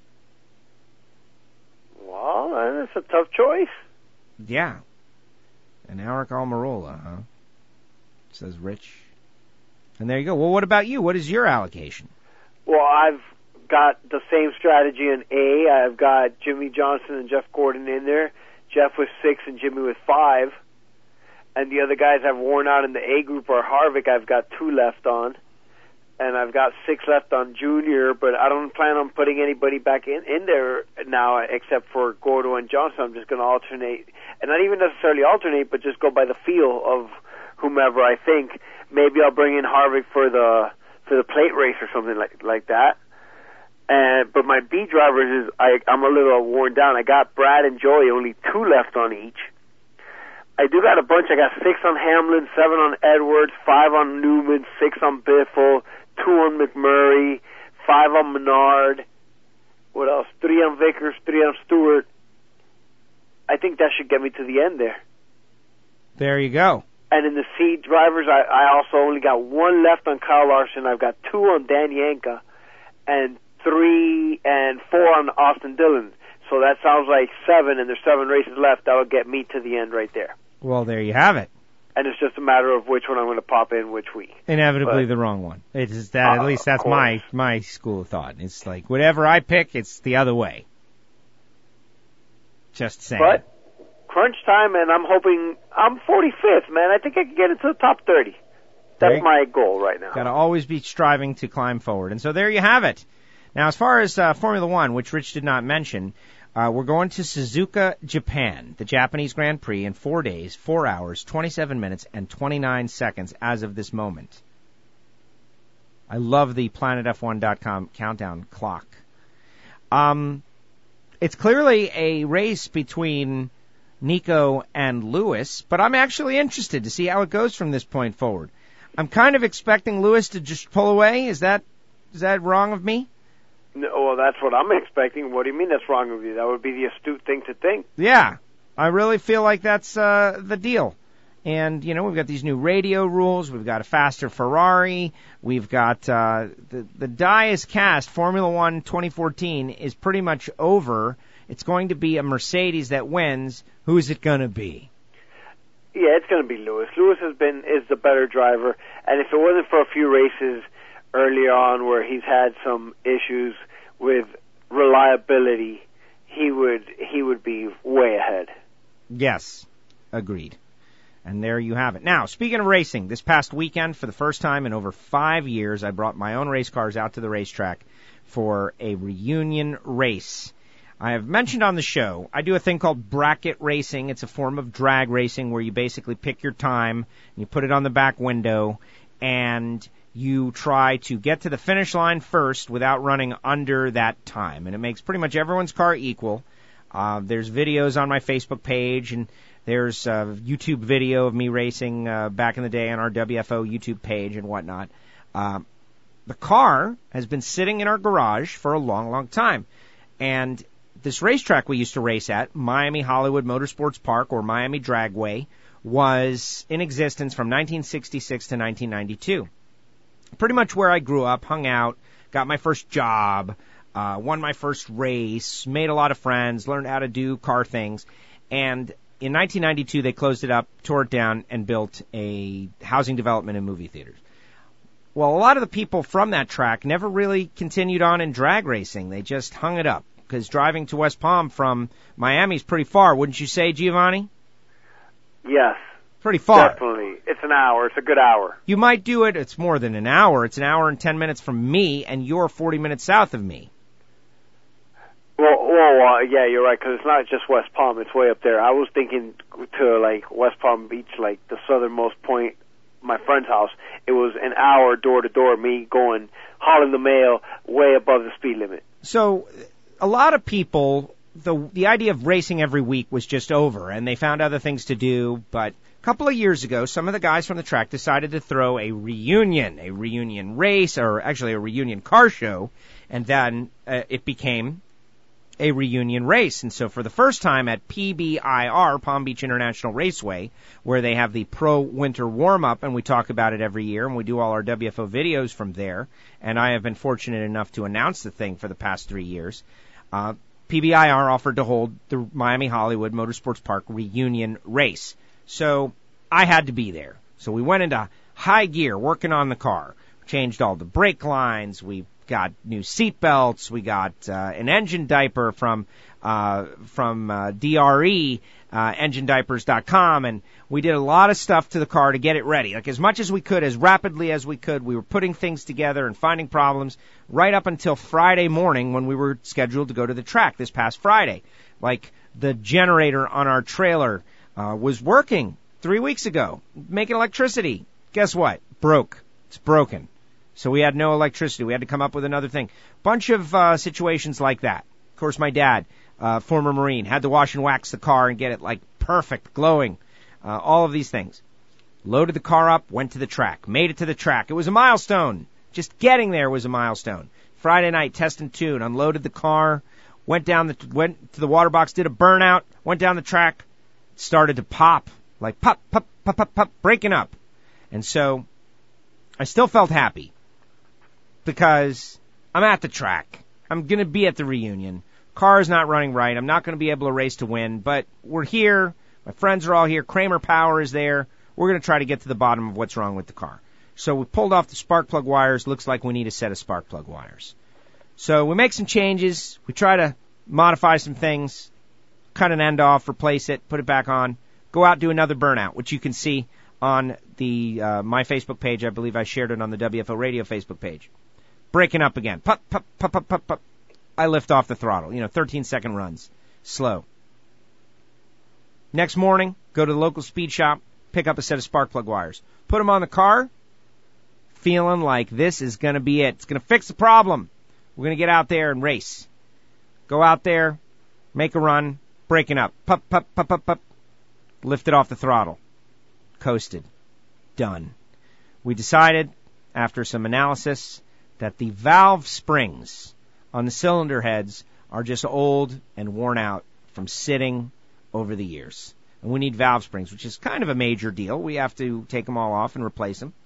Well, that's a tough choice. Yeah. And Alric Almirola, huh? Says Rich. And there you go. Well, what about you? What is your allocation? Well, I've got the same strategy in A. I've got Jimmy Johnson and Jeff Gordon in there. Jeff with 6 and Jimmy with 5. And the other guys I've worn out in the A group are Harvick. I've got 2 left on. And I've got 6 left on Junior, but I don't plan on putting anybody back in there now except for Gordo and Johnson. I'm just going to alternate. And not even necessarily alternate, but just go by the feel of whomever I think. Maybe I'll bring in Harvick for the plate race or something like that. But my B drivers I'm a little worn down. I got Brad and Joey, only 2 left on each. I do got a bunch. I got 6 on Hamlin, 7 on Edwards, 5 on Newman, 6 on Biffle, 2 on McMurray, 5 on Menard. What else? 3 on Vickers, 3 on Stewart. I think that should get me to the end there. There you go. And in the C drivers, I also only got 1 left on Kyle Larson. I've got 2 on Dan Yanka, and 3 and 4 on Austin Dillon. So that sounds like 7, and there's 7 races left. That would get me to the end right there. Well, there you have it. And it's just a matter of which one I'm going to pop in which week. Inevitably the wrong one. It's that. At least that's my school of thought. It's like whatever I pick, it's the other way. Just saying. But crunch time, and I'm hoping I'm 45th, man. I think I can get into the top 30. That's my goal right now. Got to always be striving to climb forward. And so there you have it. Now, as far as Formula One, which Rich did not mention, we're going to Suzuka, Japan, the Japanese Grand Prix in 4 days, 4 hours, 27 minutes, and 29 seconds as of this moment. I love the PlanetF1.com countdown clock. It's clearly a race between Nico and Lewis, but I'm actually interested to see how it goes from this point forward. I'm kind of expecting Lewis to just pull away. Is that wrong of me? No, well, that's what I'm expecting. What do you mean that's wrong with you? That would be the astute thing to think. Yeah, I really feel like that's the deal. And, we've got these new radio rules. We've got a faster Ferrari. We've got the die is cast. Formula One 2014 is pretty much over. It's going to be a Mercedes that wins. Who is it going to be? Yeah, it's going to be Lewis. Lewis is the better driver. And if it wasn't for a few races earlier on where he's had some issues with reliability, he would be way ahead. Yes, agreed. And there you have it. Now, speaking of racing, this past weekend, for the first time in over 5 years, I brought my own race cars out to the racetrack for a reunion race. I have mentioned on the show, I do a thing called bracket racing. It's a form of drag racing where you basically pick your time, and you put it on the back window, and you try to get to the finish line first without running under that time. And it makes pretty much everyone's car equal. There's videos on my Facebook page, and there's a YouTube video of me racing back in the day on our WFO YouTube page and whatnot. The car has been sitting in our garage for a long, long time. And this racetrack we used to race at, Miami Hollywood Motorsports Park, or Miami Dragway, was in existence from 1966 to 1992. Pretty much where I grew up, hung out, got my first job, won my first race, made a lot of friends, learned how to do car things. And in 1992, they closed it up, tore it down, and built a housing development and movie theaters. Well, a lot of the people from that track never really continued on in drag racing. They just hung it up, because driving to West Palm from Miami is pretty far, wouldn't you say, Giovanni? Yes. Pretty far. Definitely. It's an hour. It's a good hour. You might do it. It's more than an hour. It's an hour and 10 minutes from me, and you're 40 minutes south of me. Yeah, you're right, because it's not just West Palm, it's way up there. I was thinking to, like, West Palm Beach, like, the southernmost point, my friend's house. It was an hour door-to-door, me going, hauling the mail way above the speed limit. So, a lot of people, the idea of racing every week was just over, and they found other things to do, but a couple of years ago, some of the guys from the track decided to throw a reunion race, or actually a reunion car show, and then it became a reunion race. And so for the first time at PBIR, Palm Beach International Raceway, where they have the pro winter warm-up, and we talk about it every year, and we do all our WFO videos from there, and I have been fortunate enough to announce the thing for the past 3 years, PBIR offered to hold the Miami Hollywood Motorsports Park reunion race. So I had to be there. So we went into high gear working on the car, changed all the brake lines, we got new seat belts, we got an engine diaper from DRE, EngineDiapers.com, and we did a lot of stuff to the car to get it ready. Like as much as we could, as rapidly as we could, we were putting things together and finding problems right up until Friday morning when we were scheduled to go to the track this past Friday. Like the generator on our trailer was working 3 weeks ago, making electricity. Guess what? Broke. It's broken. So we had no electricity. We had to come up with another thing. Bunch of situations like that. Of course, my dad, former Marine, had to wash and wax the car and get it like perfect, glowing. All of these things. Loaded the car up, went to the track, made it to the track. It was a milestone. Just getting there was a milestone. Friday night, test and tune, unloaded the car, went to the water box, did a burnout, went down the track, started to pop, like pop, pop, pop, pop, pop, breaking up. And so I still felt happy because I'm at the track. I'm going to be at the reunion. Car is not running right. I'm not going to be able to race to win, but we're here. My friends are all here. Kramer Power is there. We're going to try to get to the bottom of what's wrong with the car. So we pulled off the spark plug wires. Looks like we need a set of spark plug wires. So we make some changes. We try to modify some things, cut an end off, replace it, put it back on, go out, do another burnout, which you can see on the my Facebook page. I believe I shared it on the WFO Radio Facebook page. Breaking up again. Pop, pop, pop, pop, pop, pop. I lift off the throttle. 13-second runs. Slow. Next morning, go to the local speed shop, pick up a set of spark plug wires. Put them on the car, feeling like this is going to be it. It's going to fix the problem. We're going to get out there and race. Go out there, make a run, breaking up. Pop, pop, pop, pop, pop. Lift it off the throttle. Coasted. Done. We decided, after some analysis, that the valve springs on the cylinder heads are just old and worn out from sitting over the years. And we need valve springs, which is kind of a major deal. We have to take them all off and replace them.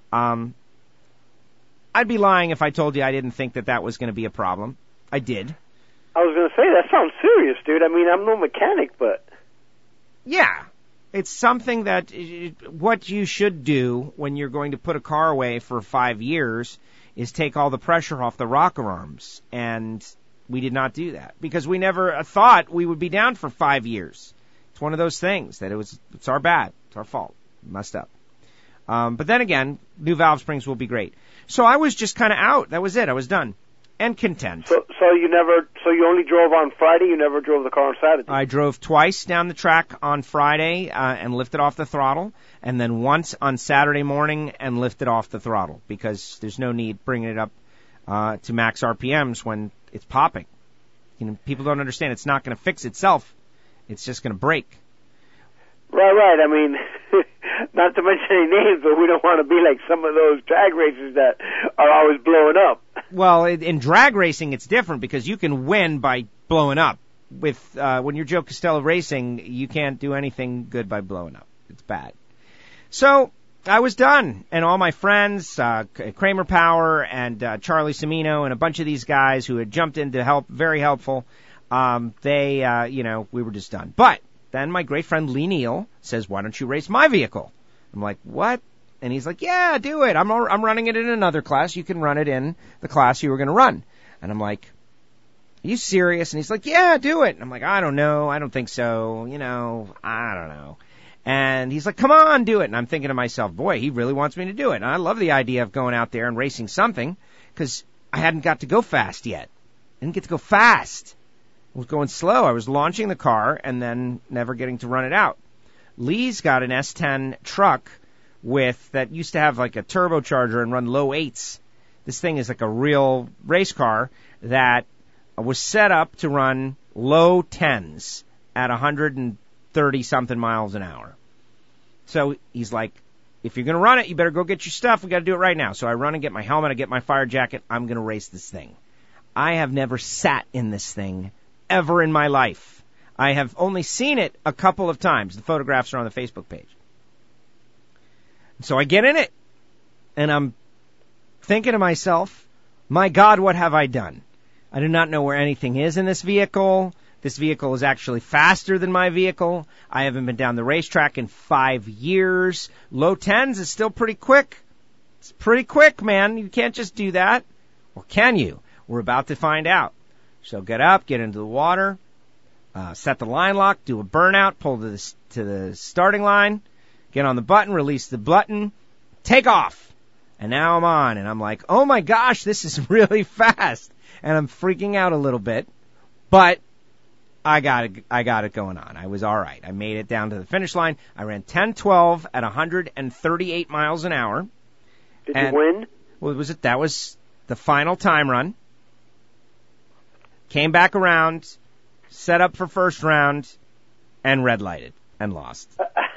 I'd be lying if I told you I didn't think that was going to be a problem. I did. I was going to say, that sounds serious, dude. I mean, I'm no mechanic, but... Yeah. It's something that what you should do when you're going to put a car away for 5 years is take all the pressure off the rocker arms. And we did not do that because we never thought we would be down for 5 years. It's one of those things that it's our bad. It's our fault. We messed up. But then again, new valve springs will be great. So I was just kind of out. That was it. I was done. And content. So you only drove on Friday? You never drove the car on Saturday? I drove twice down the track on Friday and lifted off the throttle, and then once on Saturday morning and lifted off the throttle because there's no need bringing it up to max RPMs when it's popping. People don't understand. It's not going to fix itself. It's just going to break. Right. I mean, not to mention any names, but we don't want to be like some of those drag races that are always blowing up. Well, in drag racing, it's different because you can win by blowing up. When you're Joe Costello Racing, you can't do anything good by blowing up. It's bad. So I was done, and all my friends, Kramer Power and Charlie Cimino and a bunch of these guys who had jumped in to help, very helpful. We were just done. But then my great friend Lee Neal says, "Why don't you race my vehicle?" I'm like, "What?" And he's like, "Yeah, do it. I'm running it in another class. You can run it in the class you were going to run." And I'm like, "Are you serious?" And he's like, "Yeah, do it." And I'm like, "I don't know. I don't think so. I don't know." And he's like, "Come on, do it." And I'm thinking to myself, boy, he really wants me to do it. And I love the idea of going out there and racing something because I hadn't got to go fast yet. I didn't get to go fast. was going slow. I was launching the car and then never getting to run it out. Lee's got an S10 truck that used to have like a turbocharger and run low eights. This thing is like a real race car that was set up to run low tens at 130 something miles an hour. So he's like, if you're going to run it, you better go get your stuff. We got to do it right now. So I run and get my helmet, I get my fire jacket. I'm going to race this thing. I have never sat in this thing ever in my life. I have only seen it a couple of times. The photographs are on the Facebook page. So I get in it, and I'm thinking to myself, my God, what have I done? I do not know where anything is in this vehicle. This vehicle is actually faster than my vehicle. I haven't been down the racetrack in 5 years. Low tens is still pretty quick. It's pretty quick, man. You can't just do that. Or can you? We're about to find out. So get up, get into the water, set the line lock, do a burnout, pull to the starting line, get on the button, release the button, take off. And now I'm on, and I'm like, oh my gosh, this is really fast. And I'm freaking out a little bit, but I got it going on. I was all right. I made it down to the finish line. I ran 10:12 at 138 miles an hour. Did you win? Well, that was the final time run. Came back around, set up for first round, and red lighted and lost.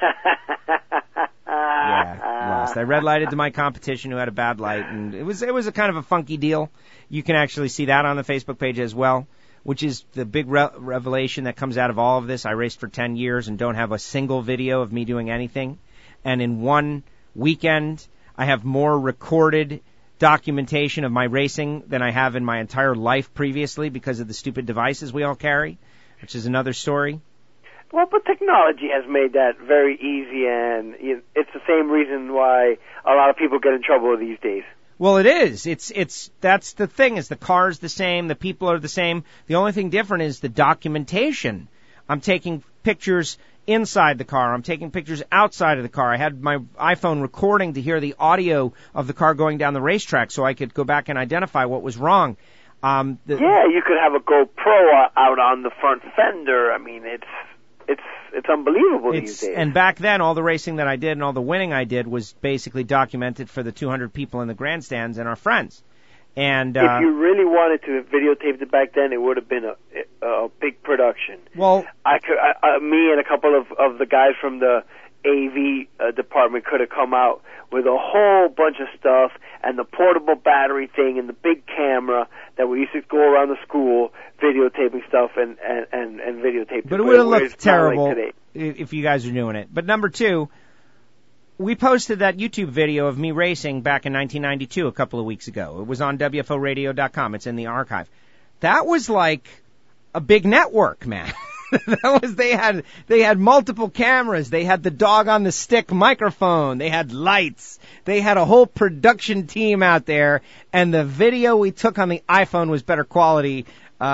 Lost. I red lighted to my competition who had a bad light, and it was a kind of a funky deal. You can actually see that on the Facebook page as well, which is the big revelation that comes out of all of this. I raced for 10 years and don't have a single video of me doing anything. And in one weekend, I have more recorded documentation of my racing than I have in my entire life previously because of the stupid devices we all carry, which is another story. Well, but technology has made that very easy, and it's the same reason why a lot of people get in trouble these days. Well, it is. That's the thing, is the car's the same, the people are the same. The only thing different is the documentation. I'm taking pictures inside the car. I'm taking pictures outside of the car. I had my iPhone recording to hear the audio of the car going down the racetrack so I could go back and identify what was wrong. Yeah, you could have a GoPro out on the front fender. I mean, it's unbelievable these days. And back then, all the racing that I did and all the winning I did was basically documented for the 200 people in the grandstands and our friends. And if you really wanted to videotape it back then, it would have been a big production. Well, me and a couple of the guys from the AV department could have come out with a whole bunch of stuff, and the portable battery thing and the big camera that we used to go around the school videotaping stuff and videotaping. But it would have looked terrible if you guys are doing it. But number two, we posted that YouTube video of me racing back in 1992 a couple of weeks ago. It was on WFORadio.com. It's in the archive. That was like a big network, man. They had multiple cameras. They had the dog on the stick microphone. They had lights. They had a whole production team out there, and the video we took on the iPhone was better quality.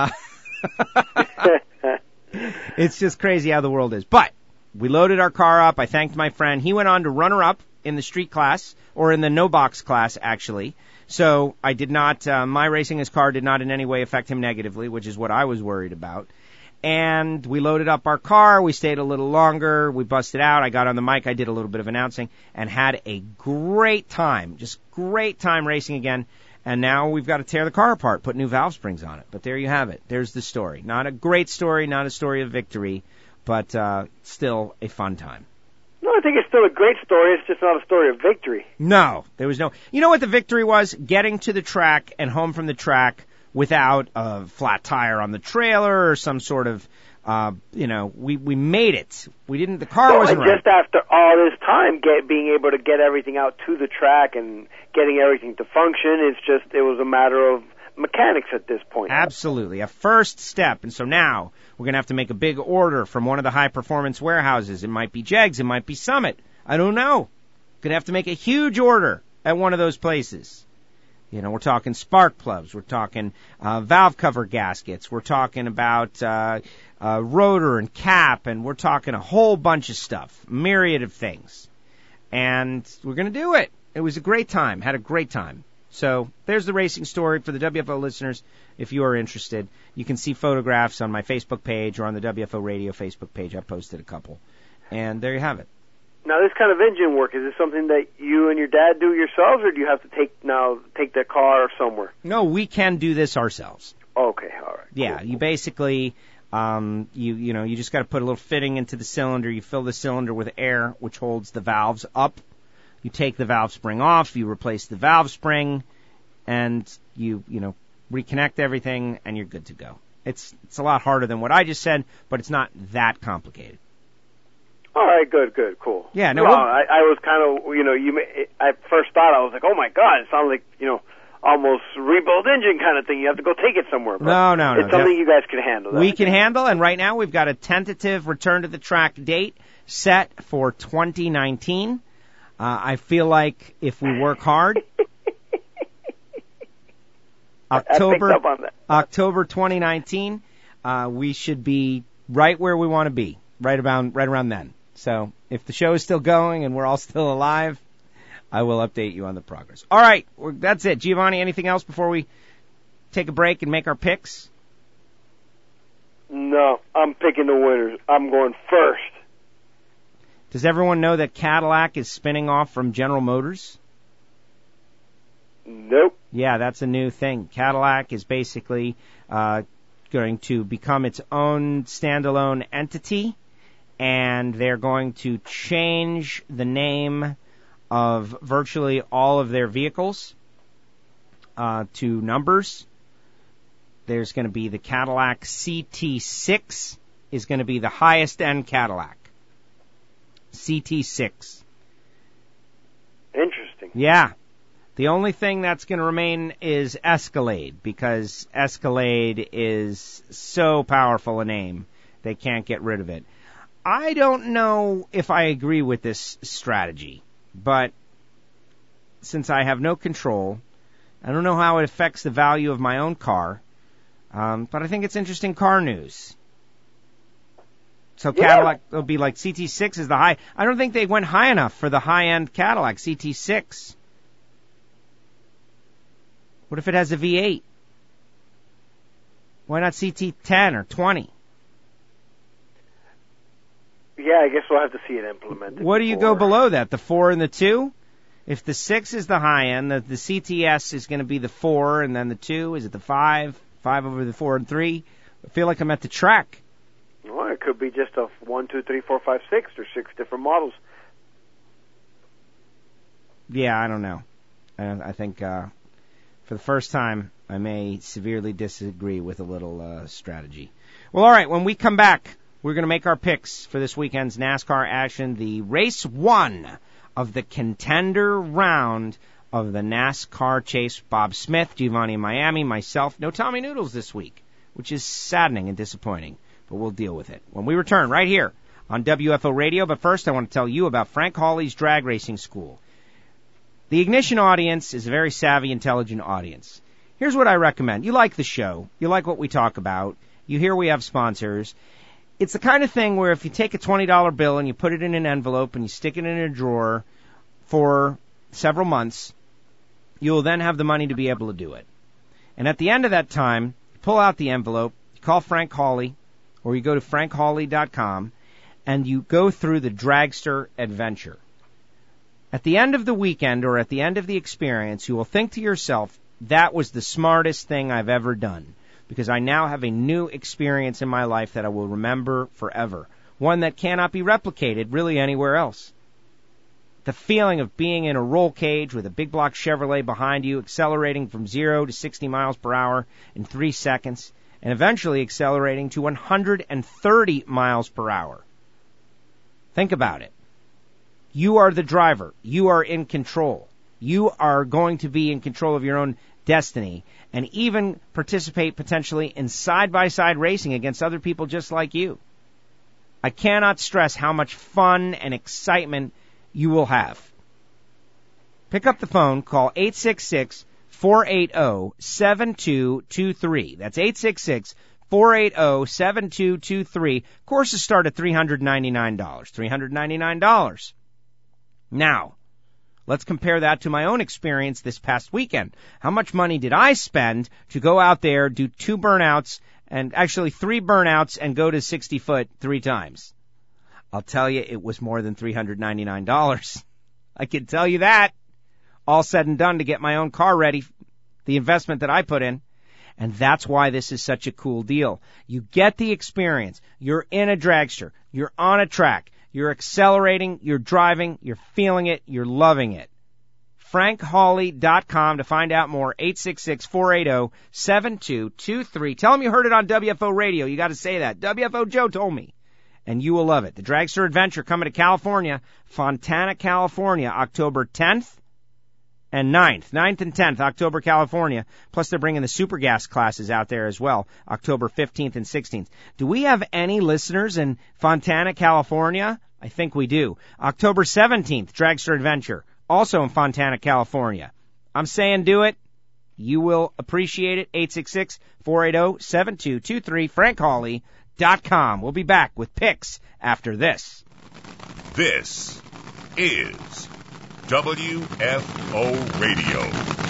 It's just crazy how the world is. But we loaded our car up. I thanked my friend. He went on to runner-up in the street class, or in the no-box class, actually. So I did not, my racing his car did not in any way affect him negatively, which is what I was worried about. And we loaded up our car. We stayed a little longer. We busted out. I got on the mic. I did a little bit of announcing and had a great time, just great time racing again. And now we've got to tear the car apart, put new valve springs on it. But there you have it. There's the story. Not a great story, not a story of victory, but still a fun time. No, I think it's still a great story. It's just not a story of victory. No, there was no. You know what the victory was? Getting to the track and home from the track without a flat tire on the trailer or some sort of, we made it. We didn't, the car wasn't right. Just after all this time, being able to get everything out to the track and getting everything to function, it was a matter of mechanics at this point. Absolutely. A first step. And so now we're going to have to make a big order from one of the high-performance warehouses. It might be Jegs. It might be Summit. I don't know. Going to have to make a huge order at one of those places. You know, we're talking spark plugs. We're talking valve cover gaskets. We're talking about rotor and cap. And we're talking a whole bunch of stuff, myriad of things. And we're going to do it. It was a great time. Had a great time. So there's the racing story for the WFO listeners. If you are interested, you can see photographs on my Facebook page or on the WFO Radio Facebook page. I posted a couple. And there you have it. Now, this kind of engine work, is this something that you and your dad do yourselves, or do you have to take the car somewhere? No, we can do this ourselves. Okay, all right. Yeah, cool. You basically, you just got to put a little fitting into the cylinder. You fill the cylinder with air, which holds the valves up. You take the valve spring off, you replace the valve spring, and you reconnect everything, and you're good to go. It's a lot harder than what I just said, but it's not that complicated. All right, good, cool. Yeah, no, I was kind of, I first thought, I was like, oh my God, it sounds like, almost rebuild engine kind of thing. You have to go take it somewhere. But no. It's something you guys can handle. We can handle, and right now we've got a tentative return to the track date set for 2019. I feel like if we work hard, October 2019, we should be right where we want to be, right around then. So if the show is still going and we're all still alive, I will update you on the progress. All right, that's it. Giovanni, anything else before we take a break and make our picks? No, I'm picking the winners. I'm going first. Does everyone know that Cadillac is spinning off from General Motors? Nope. Yeah, that's a new thing. Cadillac is basically going to become its own standalone entity, and they're going to change the name of virtually all of their vehicles to numbers. There's going to be the Cadillac CT6 is going to be the highest end Cadillac. CT6. Interesting. Yeah. The only thing that's going to remain is Escalade, because Escalade is so powerful a name, they can't get rid of it. I don't know if I agree with this strategy, but since I have no control, I don't know how it affects the value of my own car, but I think it's interesting car news. So Cadillac will be like CT6 is the high. I don't think they went high enough for the high-end Cadillac CT6. What if it has a V8? Why not CT10 or 20? Yeah, I guess we'll have to see it implemented. What do you go below that? The 4 and the 2? If the 6 is the high end, the CTS is going to be the 4, and then the 2, is it the 5? 5 over the 4 and 3? I feel like I'm at the track. Well, it could be just a 1, 2, 3, 4, 5, 6, or 6 different models. Yeah, I don't know. I think for the first time, I may severely disagree with a little strategy. Well, all right, when we come back, we're going to make our picks for this weekend's NASCAR action, the race 1 of the contender round of the NASCAR Chase. Bob Smith, Giovanni in Miami, myself, no Tommy Noodles this week, which is saddening and disappointing, but we'll deal with it when we return right here on WFO Radio. But first, I want to tell you about Frank Hawley's Drag Racing School. The Ignition audience is a very savvy, intelligent audience. Here's what I recommend. You like the show. You like what we talk about. You hear we have sponsors. It's the kind of thing where if you take a $20 bill and you put it in an envelope and you stick it in a drawer for several months, you'll then have the money to be able to do it. And at the end of that time, you pull out the envelope, you call Frank Hawley, or you go to frankhawley.com, and you go through the Dragster adventure. At the end of the weekend or at the end of the experience, you will think to yourself, that was the smartest thing I've ever done, because I now have a new experience in my life that I will remember forever, one that cannot be replicated really anywhere else. The feeling of being in a roll cage with a big block Chevrolet behind you, accelerating from 0 to 60 miles per hour in 3 seconds, and eventually accelerating to 130 miles per hour. Think about it. You are the driver. You are in control. You are going to be in control of your own destiny and even participate potentially in side-by-side racing against other people just like you. I cannot stress how much fun and excitement you will have. Pick up the phone, call 866-480-7223. That's 866-480-7223. Courses start at $399. $399. Now, Let's compare that to my own experience this past weekend. How much money did I spend to go out there, do 2 burnouts, and actually 3 burnouts, and go to 60 foot 3 times? I'll tell you, it was more than $399. I can tell you that. All said and done to get my own car ready, the investment that I put in. And that's why this is such a cool deal. You get the experience. You're in a dragster. You're on a track. You're accelerating. You're driving. You're feeling it. You're loving it. FrankHawley.com to find out more. 866-480-7223. Tell them you heard it on WFO Radio. You got to say that. WFO Joe told me. And you will love it. The Dragster Adventure coming to California, Fontana, California, October 10th and 9th. 9th and 10th, October, California. Plus, they're bringing the Super Gas classes out there as well, October 15th and 16th. Do we have any listeners in Fontana, California? I think we do. October 17th, Dragster Adventure, also in Fontana, California. I'm saying do it. You will appreciate it. 866-480-7223, FrankHawley.com. We'll be back with picks after this. This is WFO Radio.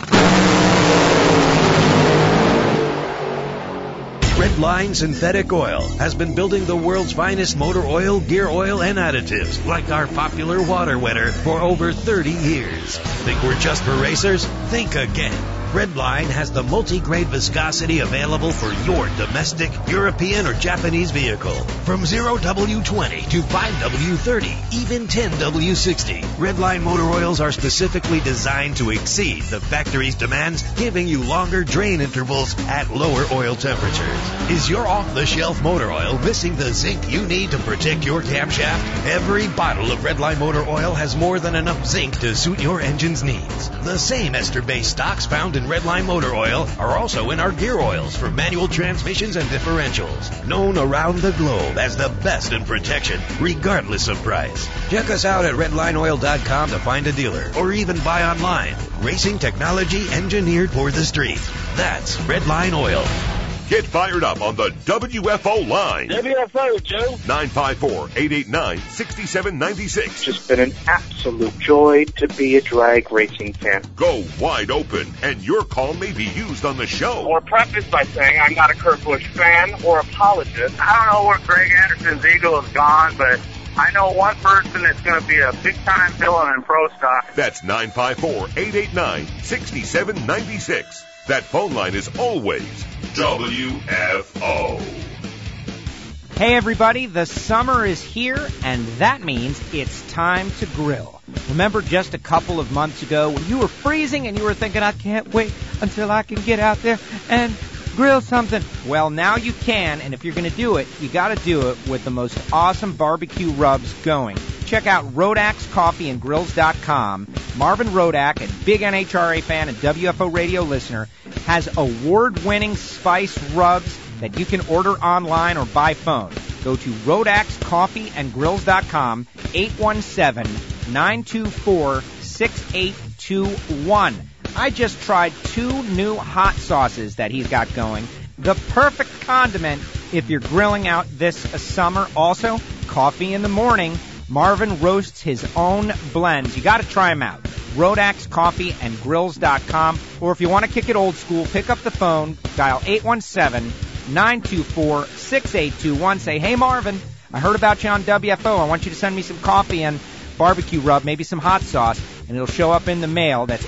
Redline Synthetic Oil has been building the world's finest motor oil, gear oil, and additives, like our popular water wetter, for over 30 years. Think we're just for racers? Think again. Redline has the multi-grade viscosity available for your domestic, European, or Japanese vehicle. From 0W20 to 5W30, even 10W60. Redline motor oils are specifically designed to exceed the factory's demands, giving you longer drain intervals at lower oil temperatures. Is your off-the-shelf motor oil missing the zinc you need to protect your camshaft? Every bottle of Redline motor oil has more than enough zinc to suit your engine's needs. The same ester-based stocks found in Redline motor oil are also in our gear oils for manual transmissions and differentials, known around the globe as the best in protection, regardless of price. Check us out at redlineoil.com to find a dealer, or even buy online. Racing technology engineered for the street. That's Redline Oil. Get fired up on the WFO line. WFO, Joe. 954-889-6796. It's been an absolute joy to be a drag racing fan. Go wide open, and your call may be used on the show. Or preface by saying I'm not a Kurt Busch fan or apologist. I don't know where Greg Anderson's ego has gone, but I know one person that's going to be a big-time villain in pro stock. That's 954-889-6796. That phone line is always WFO. Hey everybody, the summer is here, and that means it's time to grill. Remember just a couple of months ago when you were freezing and you were thinking, I can't wait until I can get out there and grill something? Well, now you can, and if you're going to do it, you got to do it with the most awesome barbecue rubs going. Check out RodakCoffeeandGrills.com. Marvin Rodak, a big NHRA fan and WFO radio listener, has award-winning spice rubs that you can order online or by phone. Go to RodakCoffeeandGrills.com, 817-924-6821. I just tried 2 new hot sauces that he's got going. The perfect condiment if you're grilling out this summer. Also, coffee in the morning. Marvin roasts his own blends. You got to try them out. RodakCoffeeandGrills.com. Or if you want to kick it old school, pick up the phone, dial 817-924-6821. Say, hey, Marvin, I heard about you on WFO. I want you to send me some coffee and barbecue rub, maybe some hot sauce, and it'll show up in the mail. That's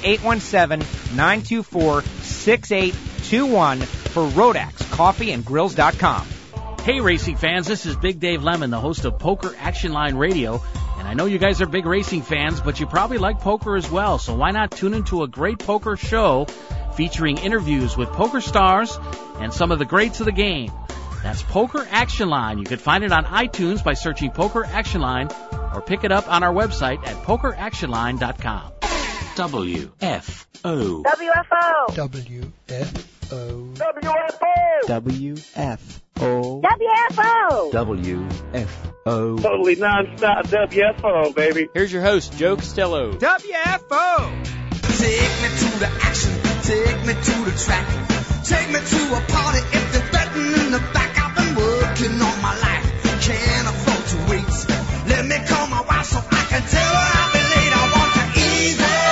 817-924-6821 for RodakCoffeeandGrills.com. Hey racing fans, this is Big Dave Lemon, the host of Poker Action Line Radio, and I know you guys are big racing fans, but you probably like poker as well, so why not tune into a great poker show featuring interviews with poker stars and some of the greats of the game. That's Poker Action Line. You can find it on iTunes by searching Poker Action Line, or pick it up on our website at pokeractionline.com. WFO. WFO. WFO. WFO. WFO. WFO. Totally non-stop WFO, baby. Here's your host, Joe Costello. WFO. Take me to the action. Take me to the track. Take me to a party if they're betting in the back. I've been working all my life. Can't afford to wait. Let me call my wife so I can tell her I'll be late. I want to easy.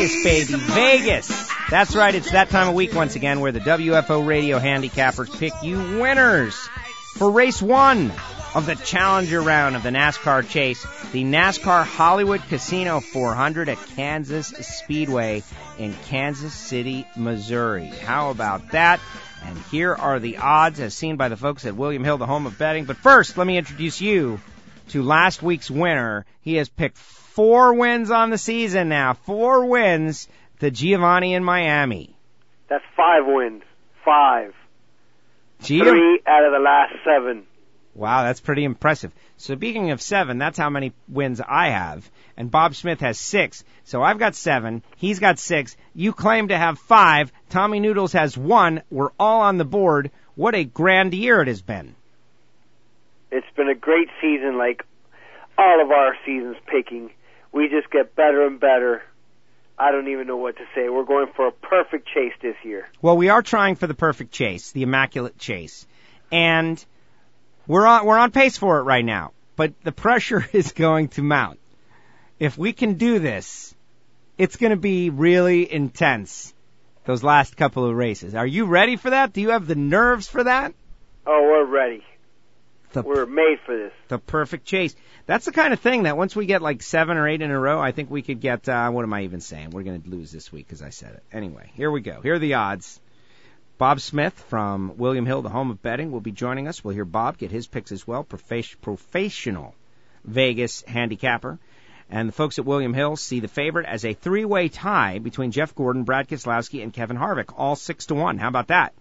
Vegas, baby. Vegas. That's right. It's that time of week once again where the WFO Radio handicappers pick you winners for race 1 of the Challenger round of the NASCAR Chase, the NASCAR Hollywood Casino 400 at Kansas Speedway in Kansas City, Missouri. How about that? And here are the odds as seen by the folks at William Hill, the home of betting. But first, let me introduce you to last week's winner. He has picked 4 wins on the season now. 4 wins, the Giovanni in Miami. That's 5 wins. 5. 3 out of the last 7. Wow, that's pretty impressive. So speaking of 7, that's how many wins I have. And Bob Smith has 6. So I've got 7. He's got 6. You claim to have 5. Tommy Noodles has 1. We're all on the board. What a grand year it has been. It's been a great season, like all of our seasons picking. We just get better and better. I don't even know what to say. We're going for a perfect chase this year. Well, we are trying for the perfect chase, the immaculate chase. And we're on pace for it right now. But the pressure is going to mount. If we can do this, it's going to be really intense, those last couple of races. Are you ready for that? Do you have the nerves for that? Oh, we're ready. We're made for this. The perfect chase. That's the kind of thing that once we get like 7 or 8 in a row, I think we could get, what am I even saying? We're going to lose this week because I said it. Anyway, here we go. Here are the odds. Bob Smith from William Hill, the home of betting, will be joining us. We'll hear Bob get his picks as well. Professional Vegas handicapper. And the folks at William Hill see the favorite as a 3-way tie between Jeff Gordon, Brad Keselowski, and Kevin Harvick, all 6-1. How about that?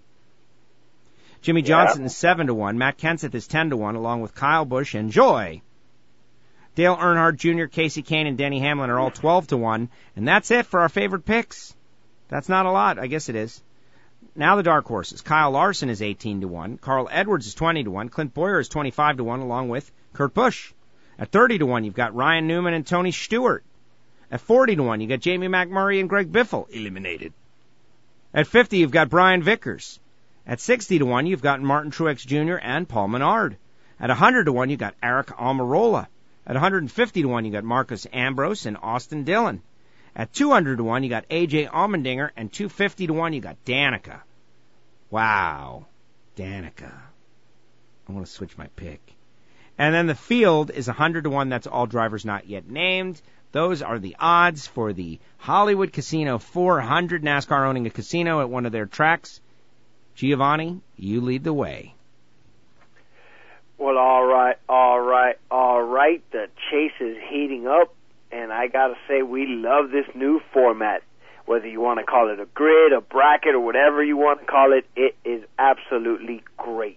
Jimmy Johnson is 7-1. Matt Kenseth is 10-1, along with Kyle Busch and Joy. Dale Earnhardt Jr., Casey Kane, and Denny Hamlin are all 12-1. And that's it for our favorite picks. That's not a lot. I guess it is. Now the dark horses. Kyle Larson is 18-1. Carl Edwards is 20-1. Clint Boyer is 25-1, along with Kurt Busch. At 30-1, you've got Ryan Newman and Tony Stewart. At 40-1, you've got Jamie McMurray and Greg Biffle eliminated. At 50, you've got Brian Vickers. At 60-1, you've got Martin Truex Jr. and Paul Menard. At 100-1, you've got Eric Almirola. At 150-1, you got Marcus Ambrose and Austin Dillon. At 200-1, you got A.J. Allmendinger, and 250-1, you got Danica. Wow, Danica. I want to switch my pick. And then the field is 100-1. That's all drivers not yet named. Those are the odds for the Hollywood Casino 400. NASCAR owning a casino at one of their tracks. Giovanni, you lead the way. Well, all right. The chase is heating up, and I got to say we love this new format. Whether you want to call it a grid, a bracket, or whatever you want to call it, it is absolutely great.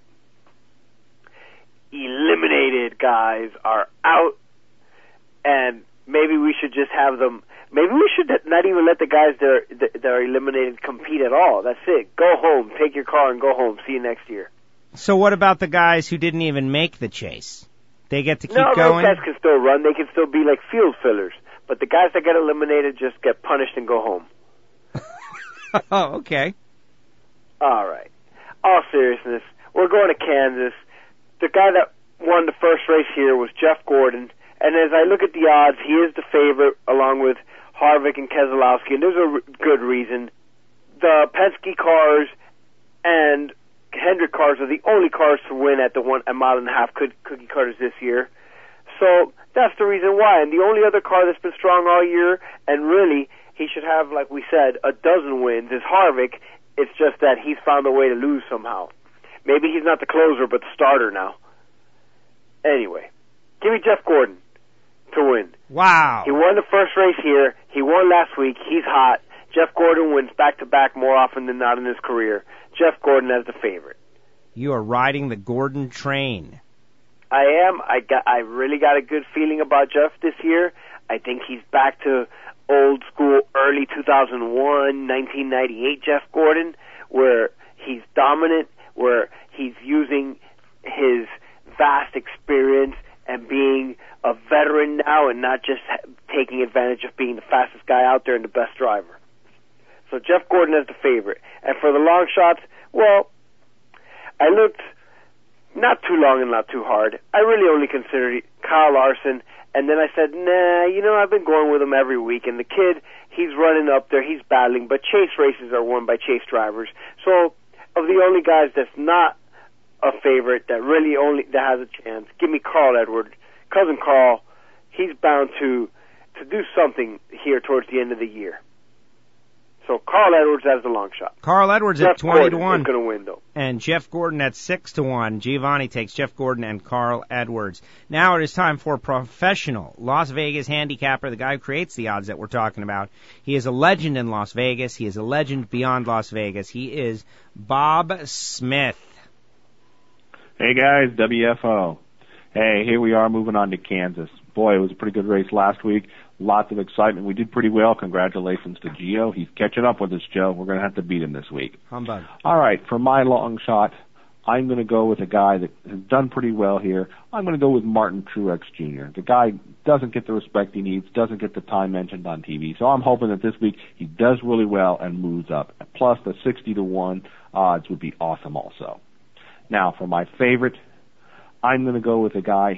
Eliminated guys are out, and maybe we should just have them. Maybe we should not even let the guys that are eliminated compete at all. That's it. Go home, take your car, and go home. See you next year. So what about the guys who didn't even make the chase? They get to keep going? No, those guys can still run. They can still be like field fillers. But the guys that get eliminated just get punished and go home. Oh, okay. All right. All seriousness, we're going to Kansas. The guy that won the first race here was Jeff Gordon. And as I look at the odds, he is the favorite along with Harvick and Keselowski. And there's a good reason. The Penske cars and Hendrick cars are the only cars to win at the 1.5 mile cookie cutters this year. So that's the reason why. And the only other car that's been strong all year, and really he should have, like we said, 12 wins, is Harvick. It's just that he's found a way to lose somehow. Maybe he's not the closer, but the starter now. Anyway, give me Jeff Gordon to win. Wow. He won the first race here. He won last week. He's hot. Jeff Gordon wins back-to-back more often than not in his career. Jeff Gordon as the favorite. You are riding the Gordon train. I am. I really got a good feeling about Jeff this year. I think he's back to old school, early 2001, 1998 Jeff Gordon, where he's dominant, where he's using his vast experience and being a veteran now and not just taking advantage of being the fastest guy out there and the best driver. So Jeff Gordon is the favorite. And for the long shots, well, I looked not too long and not too hard. I really only Kyle Larson. And then I said, nah, I've been going with him every week. And the kid, he's running up there, he's battling. But chase races are won by chase drivers. So of the only guys that's not a favorite, that has a chance, give me Carl Edwards. Cousin Carl, he's bound to do something here towards the end of the year. So Carl Edwards has the long shot. Carl Edwards at 20 to 1. Is going to win, though. And Jeff Gordon at 6 to 1. Giovanni takes Jeff Gordon and Carl Edwards. Now it is time for professional Las Vegas handicapper, the guy who creates the odds that we're talking about. He is a legend in Las Vegas. He is a legend beyond Las Vegas. He is Bob Smith. Hey guys, WFO. Hey, here we are moving on to Kansas. Boy, it was a pretty good race last week. Lots of excitement. We did pretty well. Congratulations to Gio. He's catching up with us, Joe. We're going to have to beat him this week. Humbug. All right, for my long shot, I'm going to go with a guy that has done pretty well here. I'm going to go with Martin Truex Jr. The guy doesn't get the respect he needs, doesn't get the time mentioned on TV. So I'm hoping that this week he does really well and moves up. Plus the 60 to 1 odds would be awesome also. Now, for my favorite, I'm going to go with a guy.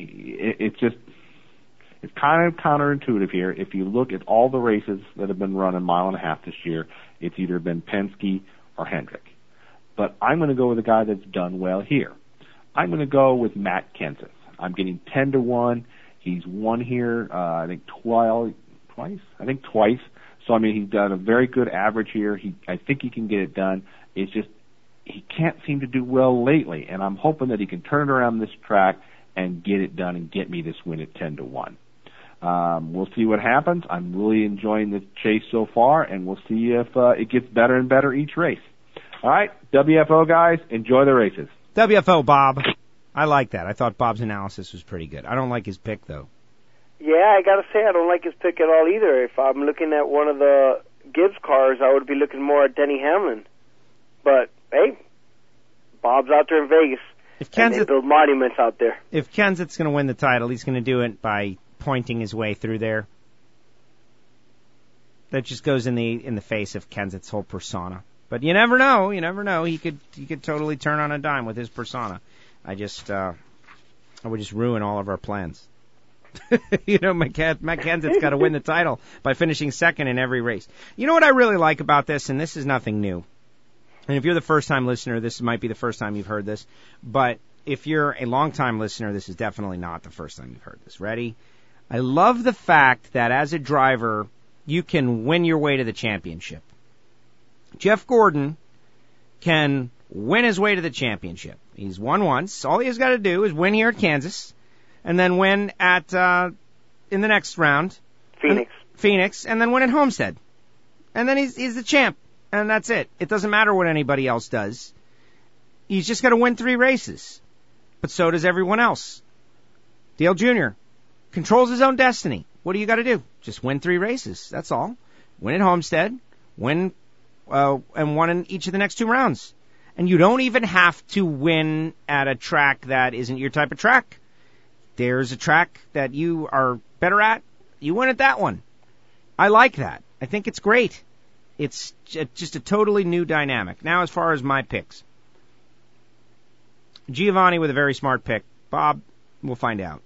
It's kind of counterintuitive here. If you look at all the races that have been run in mile and a half this year, it's either been Penske or Hendrick. But I'm going to go with a guy that's done well here. I'm going to go with Matt Kenseth. I'm getting 10 to 1. He's won here, I think twice. So, I mean, he's done a very good average here. I think he can get it done. It's just he can't seem to do well lately, and I'm hoping that he can turn it around this track and get it done and get me this win at 10 to 1. We'll see what happens. I'm really enjoying the chase so far, and we'll see if it gets better and better each race. All right, WFO guys, enjoy the races. WFO, Bob. I like that. I thought Bob's analysis was pretty good. I don't like his pick, though. Yeah, I got to say, I don't like his pick at all either. If I'm looking at one of the Gibbs cars, I would be looking more at Denny Hamlin. But, hey, Bob's out there in Vegas. And they build monuments out there. If Kenseth's going to win the title, he's going to do it by pointing his way through there. That just goes in the face of Kenseth's whole persona. But you never know. You never know. He could totally turn on a dime with his persona. I would just ruin all of our plans. Matt Kenseth's got to win the title by finishing second in every race. You know what I really like about this, and this is nothing new. And if you're the first-time listener, this might be the first time you've heard this. But if you're a long-time listener, this is definitely not the first time you've heard this. Ready? I love the fact that as a driver, you can win your way to the championship. Jeff Gordon can win his way to the championship. He's won once. All he has got to do is win here at Kansas, and then win at in the next round, Phoenix, and then win at Homestead, and then he's the champ, and that's it. It doesn't matter what anybody else does. He's just got to win 3 races, but so does everyone else. Dale Jr. controls his own destiny. What do you got to do? Just win 3 races. That's all. Win at Homestead, win and won in each of the next 2 rounds. And you don't even have to win at a track that isn't your type of track. There's a track that you are better at. You win at that one. I like that. I think it's great. It's just a totally new dynamic. Now, as far as my picks. Giovanni with a very smart pick. Bob, we'll find out.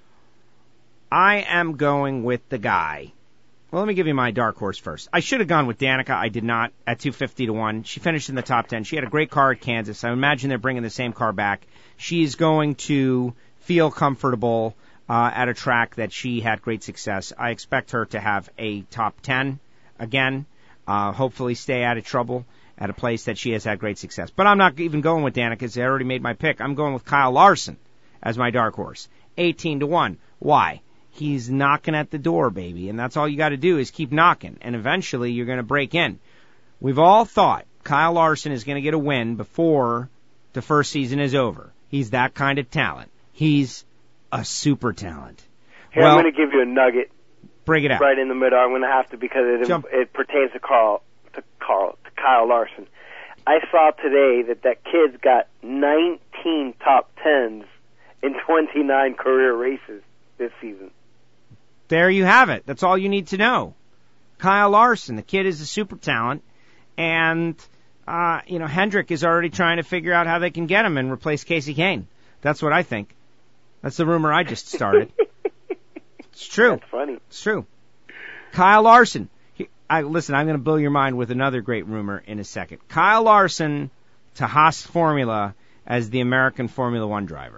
I am going with the guy. Well, let me give you my dark horse first. I should have gone with Danica. I did not at 250 to 1. She finished in the top 10. She had a great car at Kansas. I imagine they're bringing the same car back. She's going to feel comfortable at a track that she had great success. I expect her to have a top 10 again. Hopefully stay out of trouble at a place that she has had great success. But I'm not even going with Danica because I already made my pick. I'm going with Kyle Larson as my dark horse. 18 to 1. Why? He's knocking at the door, baby, and that's all you got to do is keep knocking, and eventually you're going to break in. We've all thought Kyle Larson is going to get a win before the first season is over. He's that kind of talent. He's a super talent. Hey, I'm going to give you a nugget. Bring it out. Right in the middle. I'm going to have to because it pertains to Kyle Larson. I saw today that kid's got 19 top 10s in 29 career races this season. There you have it. That's all you need to know. Kyle Larson, the kid is a super talent, and Hendrick is already trying to figure out how they can get him and replace Casey Kane. That's what I think. That's the rumor I just started. It's true. That's funny. It's true. Kyle Larson. Listen, I'm going to blow your mind with another great rumor in a second. Kyle Larson to Haas Formula as the American Formula One driver.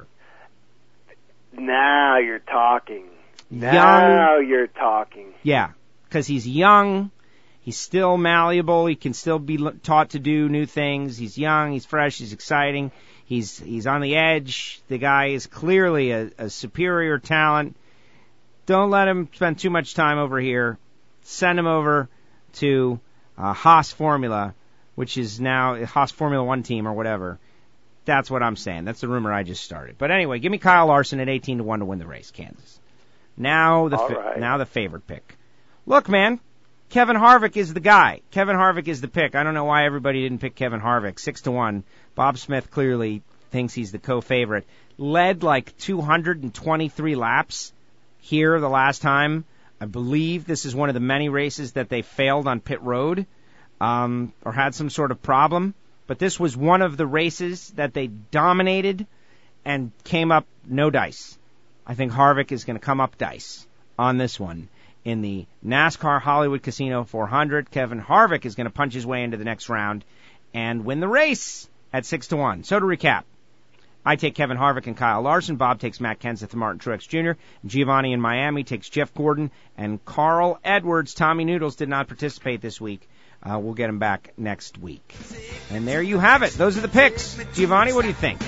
Now you're talking. Now you're talking. Yeah, because he's young. He's still malleable. He can still be taught to do new things. He's young. He's fresh. He's exciting. He's on the edge. The guy is clearly a superior talent. Don't let him spend too much time over here. Send him over to Haas Formula, which is now a Haas Formula One team or whatever. That's what I'm saying. That's the rumor I just started. But anyway, give me Kyle Larson at 18-1 to win the race, Kansas. Now the favorite pick. Look, man, Kevin Harvick is the guy. Kevin Harvick is the pick. I don't know why everybody didn't pick Kevin Harvick. 6-1. Bob Smith clearly thinks he's the co-favorite. Led like 223 laps here the last time. I believe this is one of the many races that they failed on pit road or had some sort of problem. But this was one of the races that they dominated and came up no dice. I think Harvick is going to come up dice on this one. In the NASCAR Hollywood Casino 400, Kevin Harvick is going to punch his way into the next round and win the race at 6-1. So to recap, I take Kevin Harvick and Kyle Larson. Bob takes Matt Kenseth and Martin Truex Jr. Giovanni in Miami takes Jeff Gordon and Carl Edwards. Tommy Noodles did not participate this week. We'll get him back next week. And there you have it. Those are the picks. Giovanni, what do you think?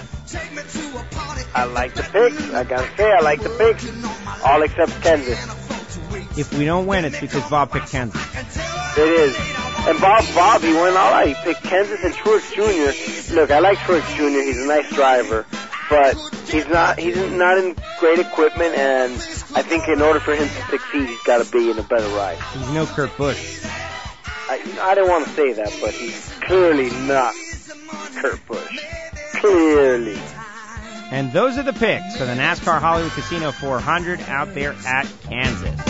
I like the picks. I gotta say, I like the picks. All except Kansas. If we don't win, it's because Bob picked Kansas. It is. And Bob, he went all right. He picked Kansas and Truex Jr. Look, I like Truex Jr. He's a nice driver, but he's not in great equipment, and I think in order for him to succeed, he's got to be in a better ride. He's no Kurt Busch. I don't want to say that, but he's clearly not Kurt Busch. Clearly. And those are the picks for the NASCAR Hollywood Casino 400 out there at Kansas.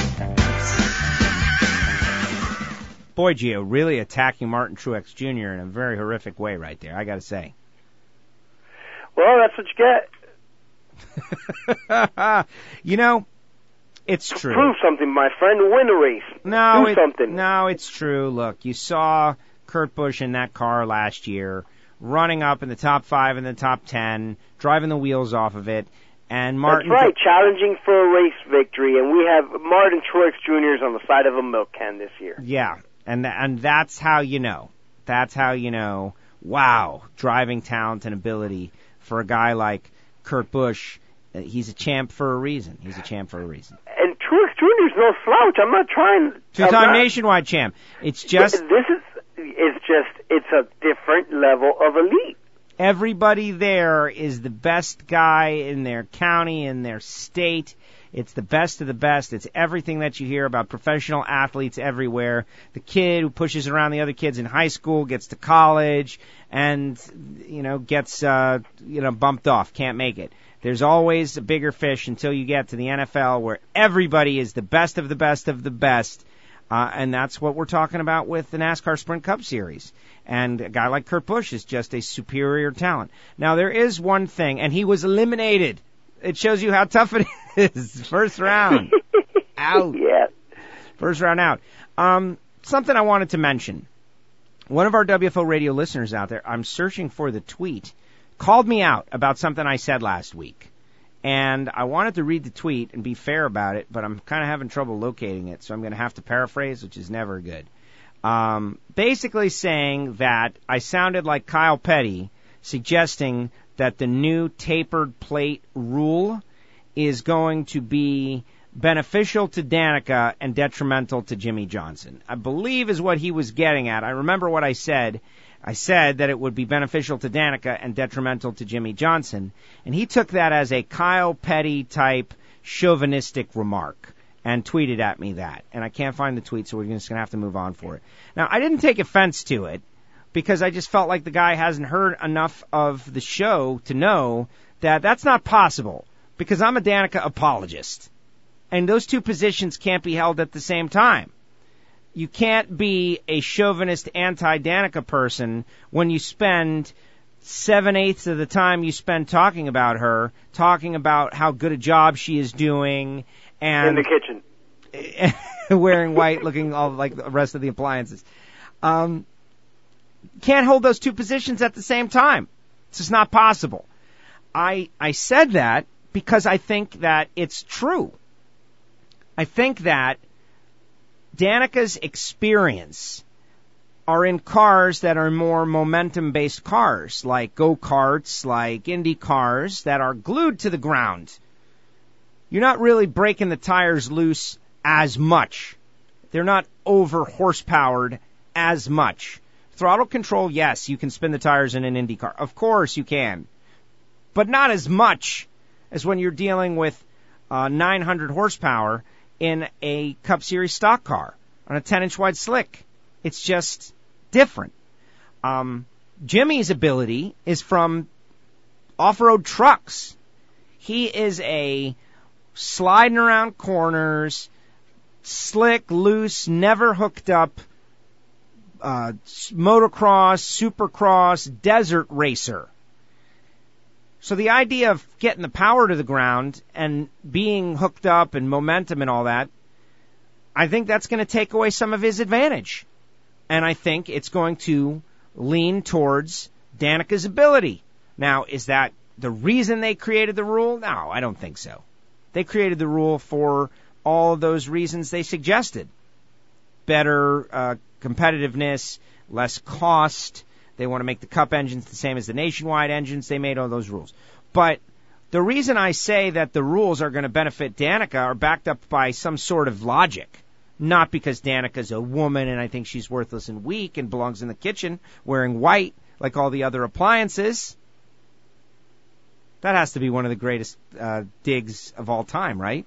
Boy, Gio, really attacking Martin Truex Jr. in a very horrific way right there, I got to say. Well, that's what you get. You know, it's true. Prove something, my friend. Win a race. Do something. No, it's true. Look, you saw Kurt Busch in that car last year, running up in the top 5 and the top 10, driving the wheels off of it. And Martin. That's right, challenging for a race victory. And we have Martin Truex Jr. on the side of a milk can this year. Yeah, and that's how you know. That's how you know, wow, driving talent and ability for a guy like Kurt Busch. He's a champ for a reason. And Truex Jr. is no slouch. I'm not trying. Two-time nationwide champ. It's just. It's a different level of elite. Everybody there is the best guy in their county, in their state. It's the best of the best. It's everything that you hear about professional athletes everywhere. The kid who pushes around the other kids in high school gets to college and, gets, bumped off, can't make it. There's always a bigger fish until you get to the NFL where everybody is the best of the best of the best. And that's what we're talking about with the NASCAR Sprint Cup Series. And a guy like Kurt Busch is just a superior talent. Now, there is one thing, and he was eliminated. It shows you how tough it is. First round. Out. Yeah. First round out. Something I wanted to mention. One of our WFO radio listeners out there, I'm searching for the tweet, called me out about something I said last week. And I wanted to read the tweet and be fair about it, but I'm kind of having trouble locating it, so I'm going to have to paraphrase, which is never good. Basically saying that I sounded like Kyle Petty suggesting that the new tapered plate rule is going to be beneficial to Danica and detrimental to Jimmy Johnson. I believe is what he was getting at. I remember what I said. I said that it would be beneficial to Danica and detrimental to Jimmy Johnson, and he took that as a Kyle Petty type chauvinistic remark and tweeted at me that. And I can't find the tweet, so we're just going to have to move on for it. Now, I didn't take offense to it because I just felt like the guy hasn't heard enough of the show to know that that's not possible because I'm a Danica apologist. And those two positions can't be held at the same time. You can't be a chauvinist anti-Danica person when you spend 7/8 of the time you spend talking about her, talking about how good a job she is doing, In the kitchen. Wearing white, looking all like the rest of the appliances. Can't hold those two positions at the same time. It's just not possible. I said that because I think that it's true. I think that Danica's experience are in cars that are more momentum-based cars, like go-karts, like Indy cars that are glued to the ground. You're not really breaking the tires loose as much. They're not over-horsepowered as much. Throttle control, yes, you can spin the tires in an Indy car. Of course you can. But not as much as when you're dealing with 900 horsepower in a Cup Series stock car on a 10-inch wide slick. It's just different. Jimmy's ability is from off-road trucks. He is a sliding around corners, slick, loose, never hooked up, motocross, supercross, desert racer. So the idea of getting the power to the ground and being hooked up and momentum and all that, I think that's going to take away some of his advantage. And I think it's going to lean towards Danica's ability. Now, is that the reason they created the rule? No, I don't think so. They created the rule for all of those reasons they suggested. Better competitiveness, less cost. They want to make the Cup engines the same as the Nationwide engines. They made all those rules. But the reason I say that the rules are going to benefit Danica are backed up by some sort of logic. Not because Danica's a woman and I think she's worthless and weak and belongs in the kitchen wearing white like all the other appliances. That has to be one of the greatest digs of all time, right?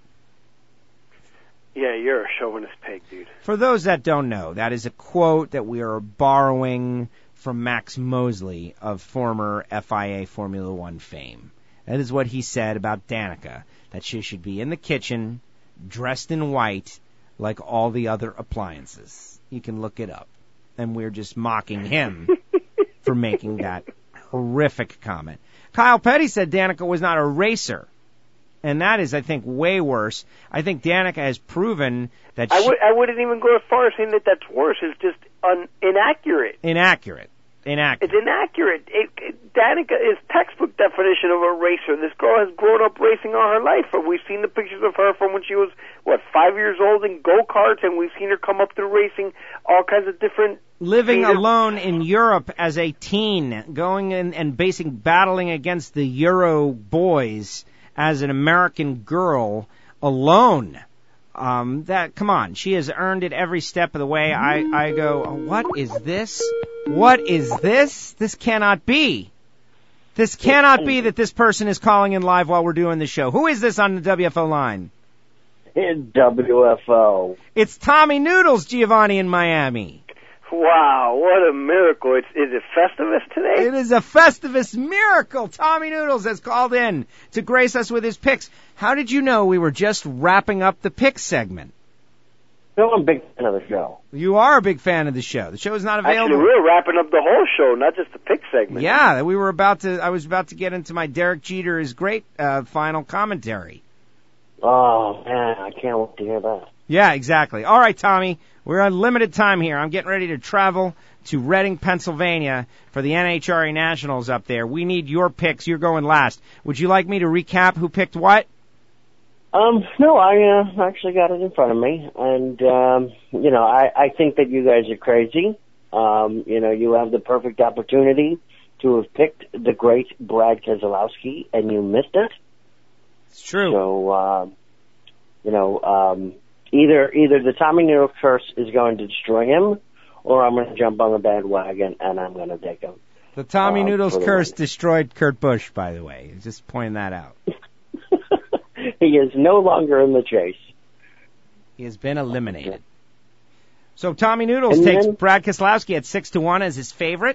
Yeah, you're a chauvinist pig, dude. For those that don't know, that is a quote that we are borrowing from Max Mosley of former FIA Formula One fame. That is what he said about Danica, that she should be in the kitchen, dressed in white, like all the other appliances. You can look it up. And we're just mocking him for making that horrific comment. Kyle Petty said Danica was not a racer. And that is, I think, way worse. I think Danica has proven that I wouldn't even go as far as saying that that's worse. It's just inaccurate. Inaccurate. It's inaccurate. Danica is textbook definition of a racer. This girl has grown up racing all her life. We've seen the pictures of her from when she was, 5 years old in go-karts, and we've seen her come up through racing all kinds of different... Living alone in Europe as a teen, going in and battling against the Euro boys as an American girl alone. Come on, she has earned it every step of the way. I go, what is this? What is this? This cannot be. This cannot be that this person is calling in live while we're doing the show. Who is this on the WFO line? It's WFO. It's Tommy Noodles, Giovanni in Miami. Wow, what a miracle. Is it Festivus today? It is a Festivus miracle. Tommy Noodles has called in to grace us with his picks. How did you know we were just wrapping up the picks segment? No, I'm a big fan of the show. You are a big fan of the show. The show is not available. Actually, we're wrapping up the whole show, not just the pick segment. Yeah, I was about to get into my Derek Jeter is great final commentary. Oh, man, I can't wait to hear that. Yeah, exactly. All right, Tommy, we're on limited time here. I'm getting ready to travel to Reading, Pennsylvania for the NHRA Nationals up there. We need your picks. You're going last. Would you like me to recap who picked what? No, I actually got it in front of me, and I think that you guys are crazy. You have the perfect opportunity to have picked the great Brad Keselowski, and you missed it. It's true. So, either the Tommy Noodles curse is going to destroy him, or I'm going to jump on the bandwagon and I'm going to take him. The Tommy Noodles curse destroyed Kurt Busch, by the way. Just pointing that out. He is no longer in the chase. He has been eliminated. So Tommy Noodles takes Brad Keselowski at 6-1 as his favorite.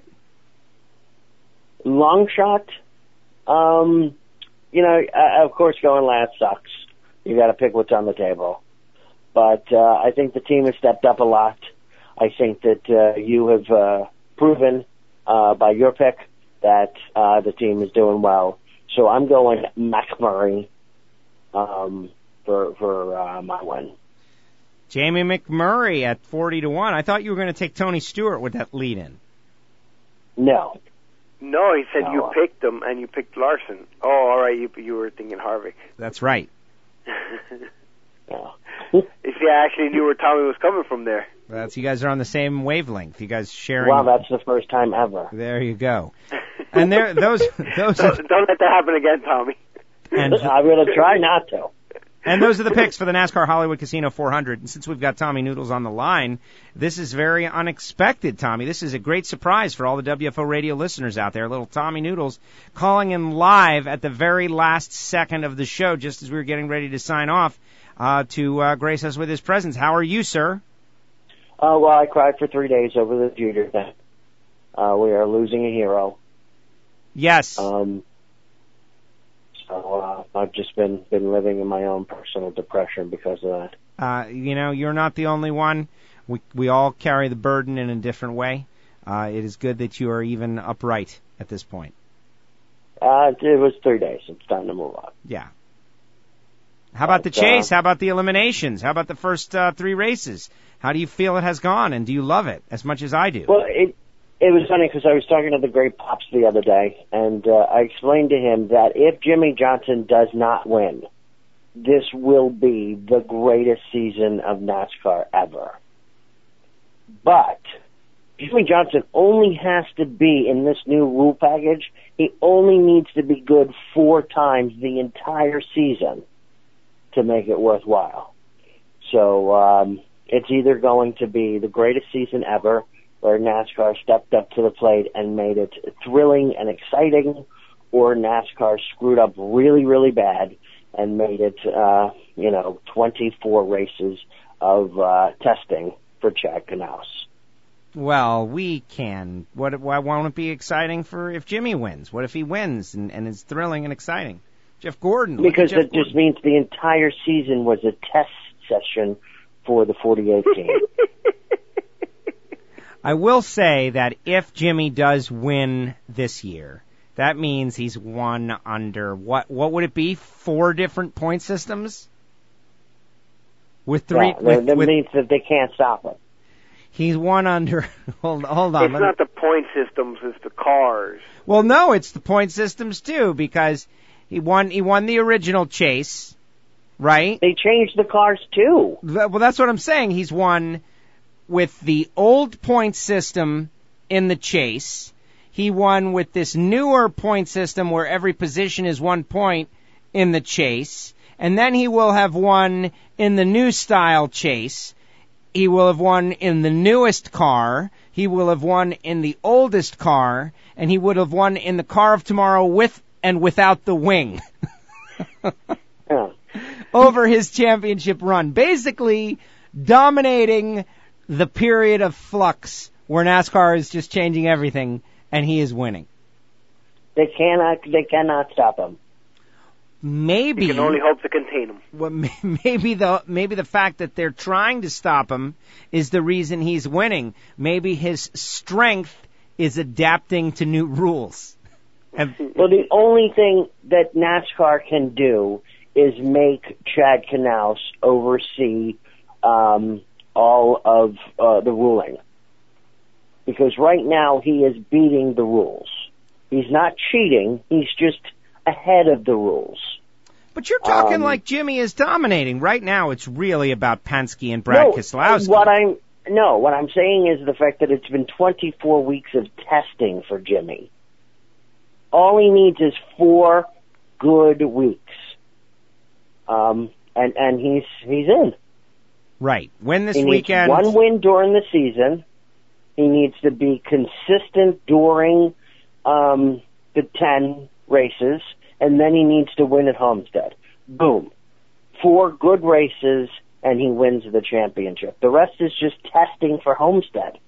Long shot. Of course, going last sucks. You got to pick what's on the table. But I think the team has stepped up a lot. I think that you have proven by your pick that the team is doing well. So I'm going Max Murray for my win. Jamie McMurray at 40-1. I thought you were going to take Tony Stewart with that lead in. No. No, he said you picked him and you picked Larson. Oh, all right, you were thinking Harvick. That's right. Yeah. You see, I actually knew where Tommy was coming from there. You guys are on the same wavelength. You guys sharing. Well, that's the first time ever. There you go. And those. Don't let that happen again, Tommy. And I'm going to try not to. And those are the picks for the NASCAR Hollywood Casino 400. And since we've got Tommy Noodles on the line, this is very unexpected, Tommy. This is a great surprise for all the WFO radio listeners out there. Little Tommy Noodles calling in live at the very last second of the show, just as we were getting ready to sign off, to grace us with his presence. How are you, sir? Well, I cried for 3 days over the Jeter thing. We are losing a hero. Yes. So I've just been living in my own personal depression because of that. You're not the only one. We all carry the burden in a different way. It is good that you are even upright at this point. It was 3 days. It's time to move on. Yeah. How about the chase? How about the eliminations? How about the first 3 races? How do you feel it has gone, and do you love it as much as I do? Well, it was funny because I was talking to the great Pops the other day, and I explained to him that if Jimmy Johnson does not win, this will be the greatest season of NASCAR ever. But Jimmy Johnson only has to be in this new rule package. He only needs to be good 4 times the entire season to make it worthwhile. So it's either going to be the greatest season ever, where NASCAR stepped up to the plate and made it thrilling and exciting, or NASCAR screwed up really, really bad and made it, 24 races of testing for Chad Knaus. Well, we can. Why won't it be exciting for if Jimmy wins? What if he wins and it's thrilling and exciting? Jeff Gordon. Because it just means the entire season was a test session for the 48 team. I will say that if Jimmy does win this year, that means he's won under what would it be? 4 different point systems? With 3 that means that they can't stop him. He's won under hold on. It's not the point systems, it's the cars. Well, no, it's the point systems too, because he won the original chase, right? They changed the cars too. Well, that's what I'm saying. He's won with the old point system in the chase. He won with this newer point system where every position is 1 point in the chase. And then he will have won in the new style chase. He will have won in the newest car. He will have won in the oldest car. And he would have won in the car of tomorrow with and without the wing. Over his championship run. Basically dominating the period of flux where NASCAR is just changing everything, and he is winning. They cannot stop him. Maybe you can only hope to contain him. Well, maybe the fact that they're trying to stop him is the reason he's winning. Maybe his strength is adapting to new rules. Well, the only thing that NASCAR can do is make Chad Knaus oversee all of the ruling. Because right now he is beating the rules. He's not cheating, he's just ahead of the rules. But you're talking like Jimmy is dominating. Right now it's really about Penske and Brad Keselowski. What I'm saying is the fact that it's been 24 weeks of testing for Jimmy. All he needs is 4 good weeks. And he's in. Right. Win this he weekend. Needs 1 win during the season. He needs to be consistent during the 10 races, and then he needs to win at Homestead. Boom. 4 good races, and he wins the championship. The rest is just testing for Homestead.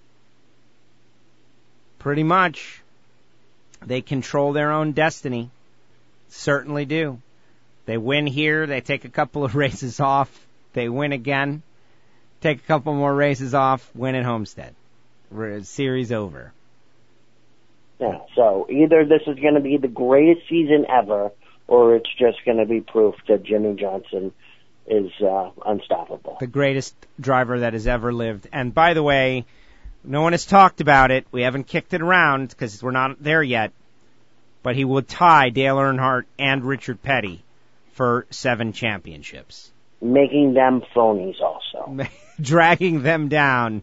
Pretty much. They control their own destiny. Certainly do. They win here, they take a couple of races off, they win again, take a couple more races off, win at Homestead. Series over. Yeah, so either this is going to be the greatest season ever, or it's just going to be proof that Jimmy Johnson is unstoppable. The greatest driver that has ever lived. And by the way, no one has talked about it. We haven't kicked it around because we're not there yet. But he will tie Dale Earnhardt and Richard Petty for 7 championships. Making them phonies also. Dragging them down.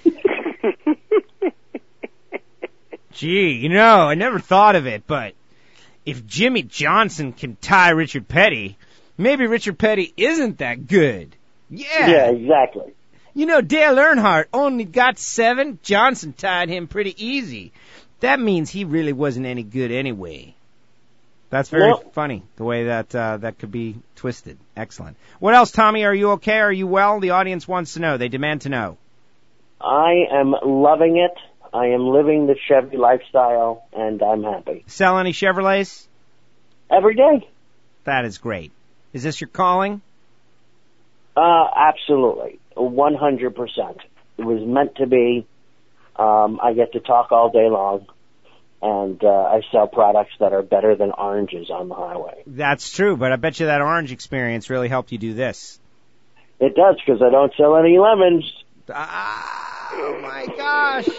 Gee, I never thought of it, but if Jimmy Johnson can tie Richard Petty, maybe Richard Petty isn't that good. Yeah, exactly. Dale Earnhardt only got 7. Johnson tied him pretty easy. That means he really wasn't any good anyway. That's very funny, the way that that could be twisted. Excellent. What else, Tommy? Are you okay? Are you well? The audience wants to know. They demand to know. I am loving it. I am living the Chevy lifestyle, and I'm happy. Sell any Chevrolets? Every day. That is great. Is this your calling? Absolutely. 100%. It was meant to be. I get to talk all day long, and I sell products that are better than oranges on the highway. That's true, but I bet you that orange experience really helped you do this. It does, because I don't sell any lemons. Oh, my gosh.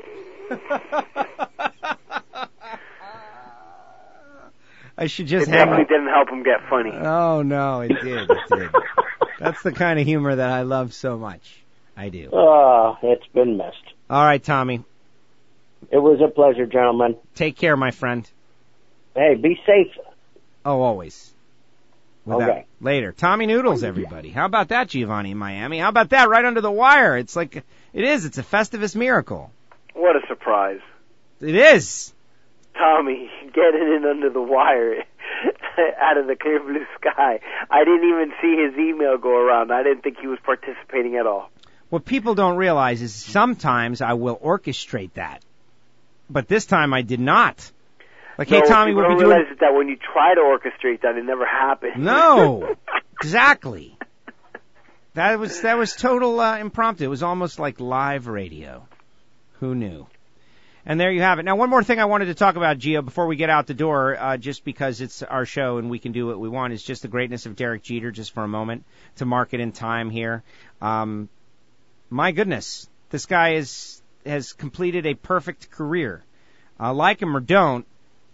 I should just hang. It definitely didn't help him get funny. Oh, no, it did. That's the kind of humor that I love so much. I do. Oh, it's been missed. All right, Tommy. It was a pleasure, gentlemen. Take care, my friend. Hey, be safe. Oh, always. Okay. Later. Tommy Noodles, everybody. How about that, Giovanni in Miami? How about that right under the wire? It's like, it's a Festivus miracle. What a surprise. It is. Tommy, getting in under the wire out of the clear blue sky. I didn't even see his email go around. I didn't think he was participating at all. What people don't realize is sometimes I will orchestrate that. But this time I did not. Like, hey, Tommy, we'll be doing... realize that when you try to orchestrate that, it never happens. No, exactly. That was total impromptu. It was almost like live radio. Who knew? And there you have it. Now, one more thing I wanted to talk about, Gio, before we get out the door, just because it's our show and we can do what we want, is just the greatness of Derek Jeter, just for a moment, to mark it in time here. My goodness, this guy has completed a perfect career. Like him or don't,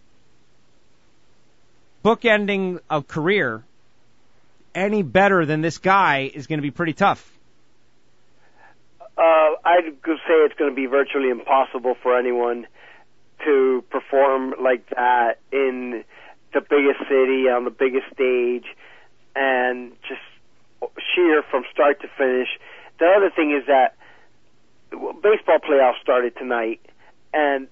bookending a career any better than this guy is going to be pretty tough. I'd say it's going to be virtually impossible for anyone to perform like that in the biggest city, on the biggest stage, and just sheer from start to finish. The other thing is that baseball playoffs started tonight, and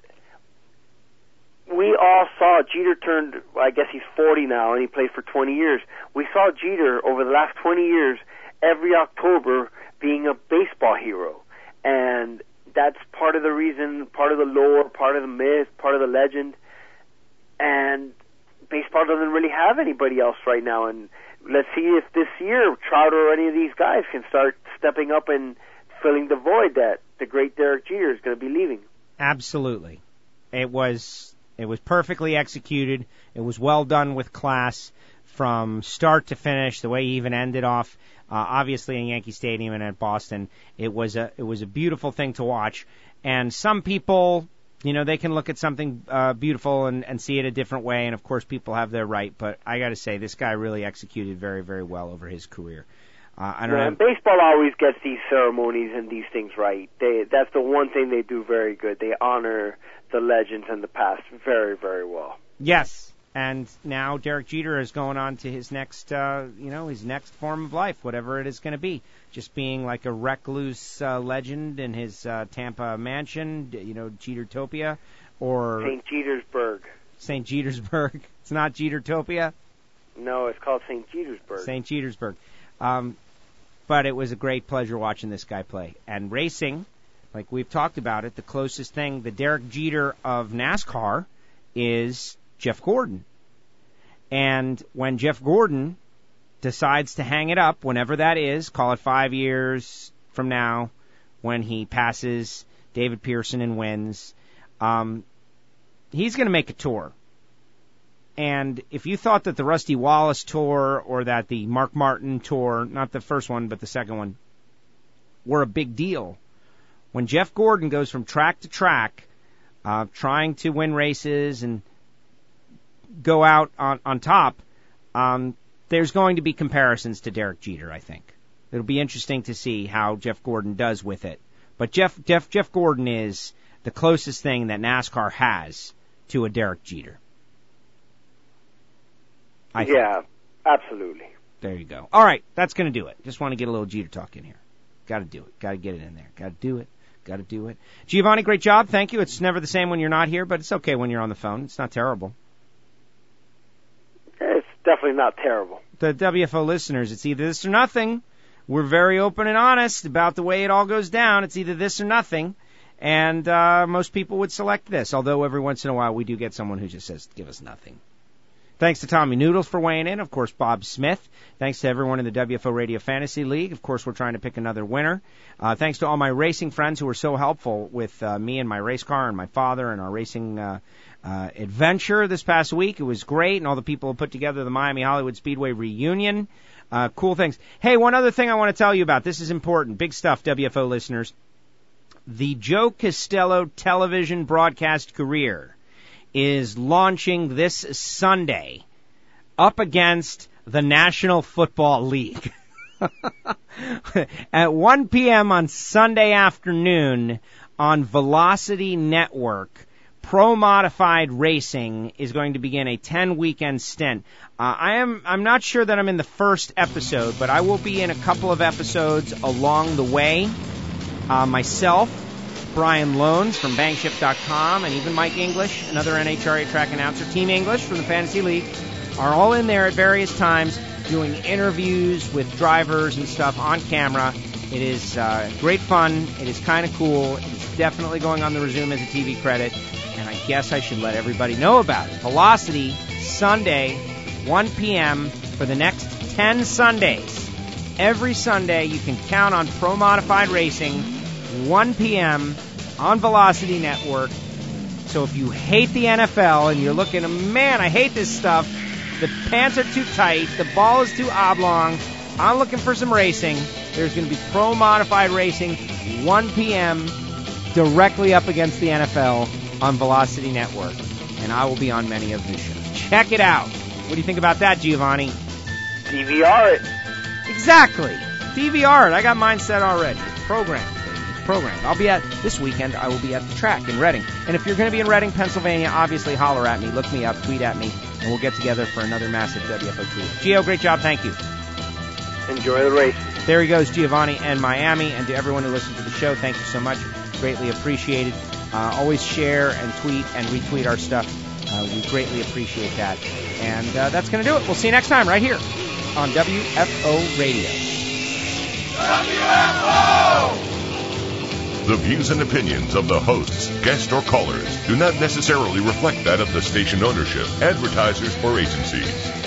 we all saw Jeter turned, I guess he's 40 now, and he played for 20 years. We saw Jeter over the last 20 years, every October, being a baseball hero. And that's part of the reason, part of the lore, part of the myth, part of the legend. And baseball doesn't really have anybody else right now. And let's see if this year Trout or any of these guys can start stepping up and filling the void that the great Derek Jeter is going to be leaving. Absolutely. It was perfectly executed. It was well done with class from start to finish, the way he even ended off, obviously in Yankee Stadium and at Boston. It was a beautiful thing to watch. And some people, they can look at something beautiful and see it a different way, and of course people have their right, but I got to say, this guy really executed very, very well over his career. Baseball always gets these ceremonies and these things right. That's the one thing they do very good. They honor the legends and the past very, very well. Yes, and now Derek Jeter is going on to his next, his next form of life, whatever it is going to be. Just being like a recluse legend in his Tampa mansion, Jetertopia, or St. Jetersburg. St. Jetersburg. It's not Jetertopia? No, it's called St. Jetersburg. St. Jetersburg. But it was a great pleasure watching this guy play. And racing, like we've talked about it, the closest thing, the Derek Jeter of NASCAR is Jeff Gordon. And when Jeff Gordon decides to hang it up, whenever that is, call it 5 years from now, when he passes David Pearson and wins, he's going to make a tour. And if you thought that the Rusty Wallace Tour or that the Mark Martin Tour, not the first one but the second one, were a big deal, when Jeff Gordon goes from track to track, trying to win races and go out on top, there's going to be comparisons to Derek Jeter, I think. It'll be interesting to see how Jeff Gordon does with it. But Jeff Gordon is the closest thing that NASCAR has to a Derek Jeter. Yeah, absolutely. There you go. All right, that's going to do it. Just want to get a little Jeter talk in here. Got to do it. Got to get it in there. Got to do it. Got to do it. Giovanni, great job. Thank you. It's never the same when you're not here, but it's okay when you're on the phone. It's not terrible. It's definitely not terrible. The WFO listeners, it's either this or nothing. We're very open and honest about the way it all goes down. It's either this or nothing. And most people would select this, although every once in a while we do get someone who just says, give us nothing. Thanks to Tommy Noodles for weighing in. Of course, Bob Smith. Thanks to everyone in the WFO Radio Fantasy League. Of course, we're trying to pick another winner. Thanks to all my racing friends who were so helpful with me and my race car and my father and our racing adventure this past week. It was great, and all the people who put together the Miami Hollywood Speedway reunion. Cool things. Hey, one other thing I want to tell you about. This is important. Big stuff, WFO listeners. The Joe Costello television broadcast career is launching this Sunday up against the National Football League. At 1 p.m. on Sunday afternoon on Velocity Network, Pro Modified Racing is going to begin a 10-weekend stint. I'm not sure that I'm in the first episode, but I will be in a couple of episodes along the way. Myself, Brian Loans from Bangship.com, and even Mike English, another NHRA track announcer, Team English from the Fantasy League, are all in there at various times doing interviews with drivers and stuff on camera. It is great fun. It is kind of cool. It's definitely going on the resume as a TV credit, and I guess I should let everybody know about it. Velocity, Sunday, 1 p.m. for the next 10 Sundays. Every Sunday you can count on Pro Modified Racing, 1 p.m. on Velocity Network. So if you hate the NFL and you're looking, man, I hate this stuff, the pants are too tight, the ball is too oblong, I'm looking for some racing, there's going to be Pro Modified Racing, 1 p.m., directly up against the NFL on Velocity Network. And I will be on many of the shows. Check it out. What do you think about that, Giovanni? DVR it. Exactly. DVR it. I got mine set already. It's programmed. I'll be this weekend, I will be at the track in Reading. And if you're going to be in Reading, Pennsylvania, obviously holler at me, look me up, tweet at me, and we'll get together for another massive WFO tweet. Gio, great job. Thank you. Enjoy the race. There he goes, Giovanni and Miami. And to everyone who listened to the show, thank you so much. Greatly appreciated. Always share and tweet and retweet our stuff. We greatly appreciate that. And that's going to do it. We'll see you next time right here on WFO Radio. WFO! The views and opinions of the hosts, guests, or callers do not necessarily reflect that of the station ownership, advertisers, or agencies.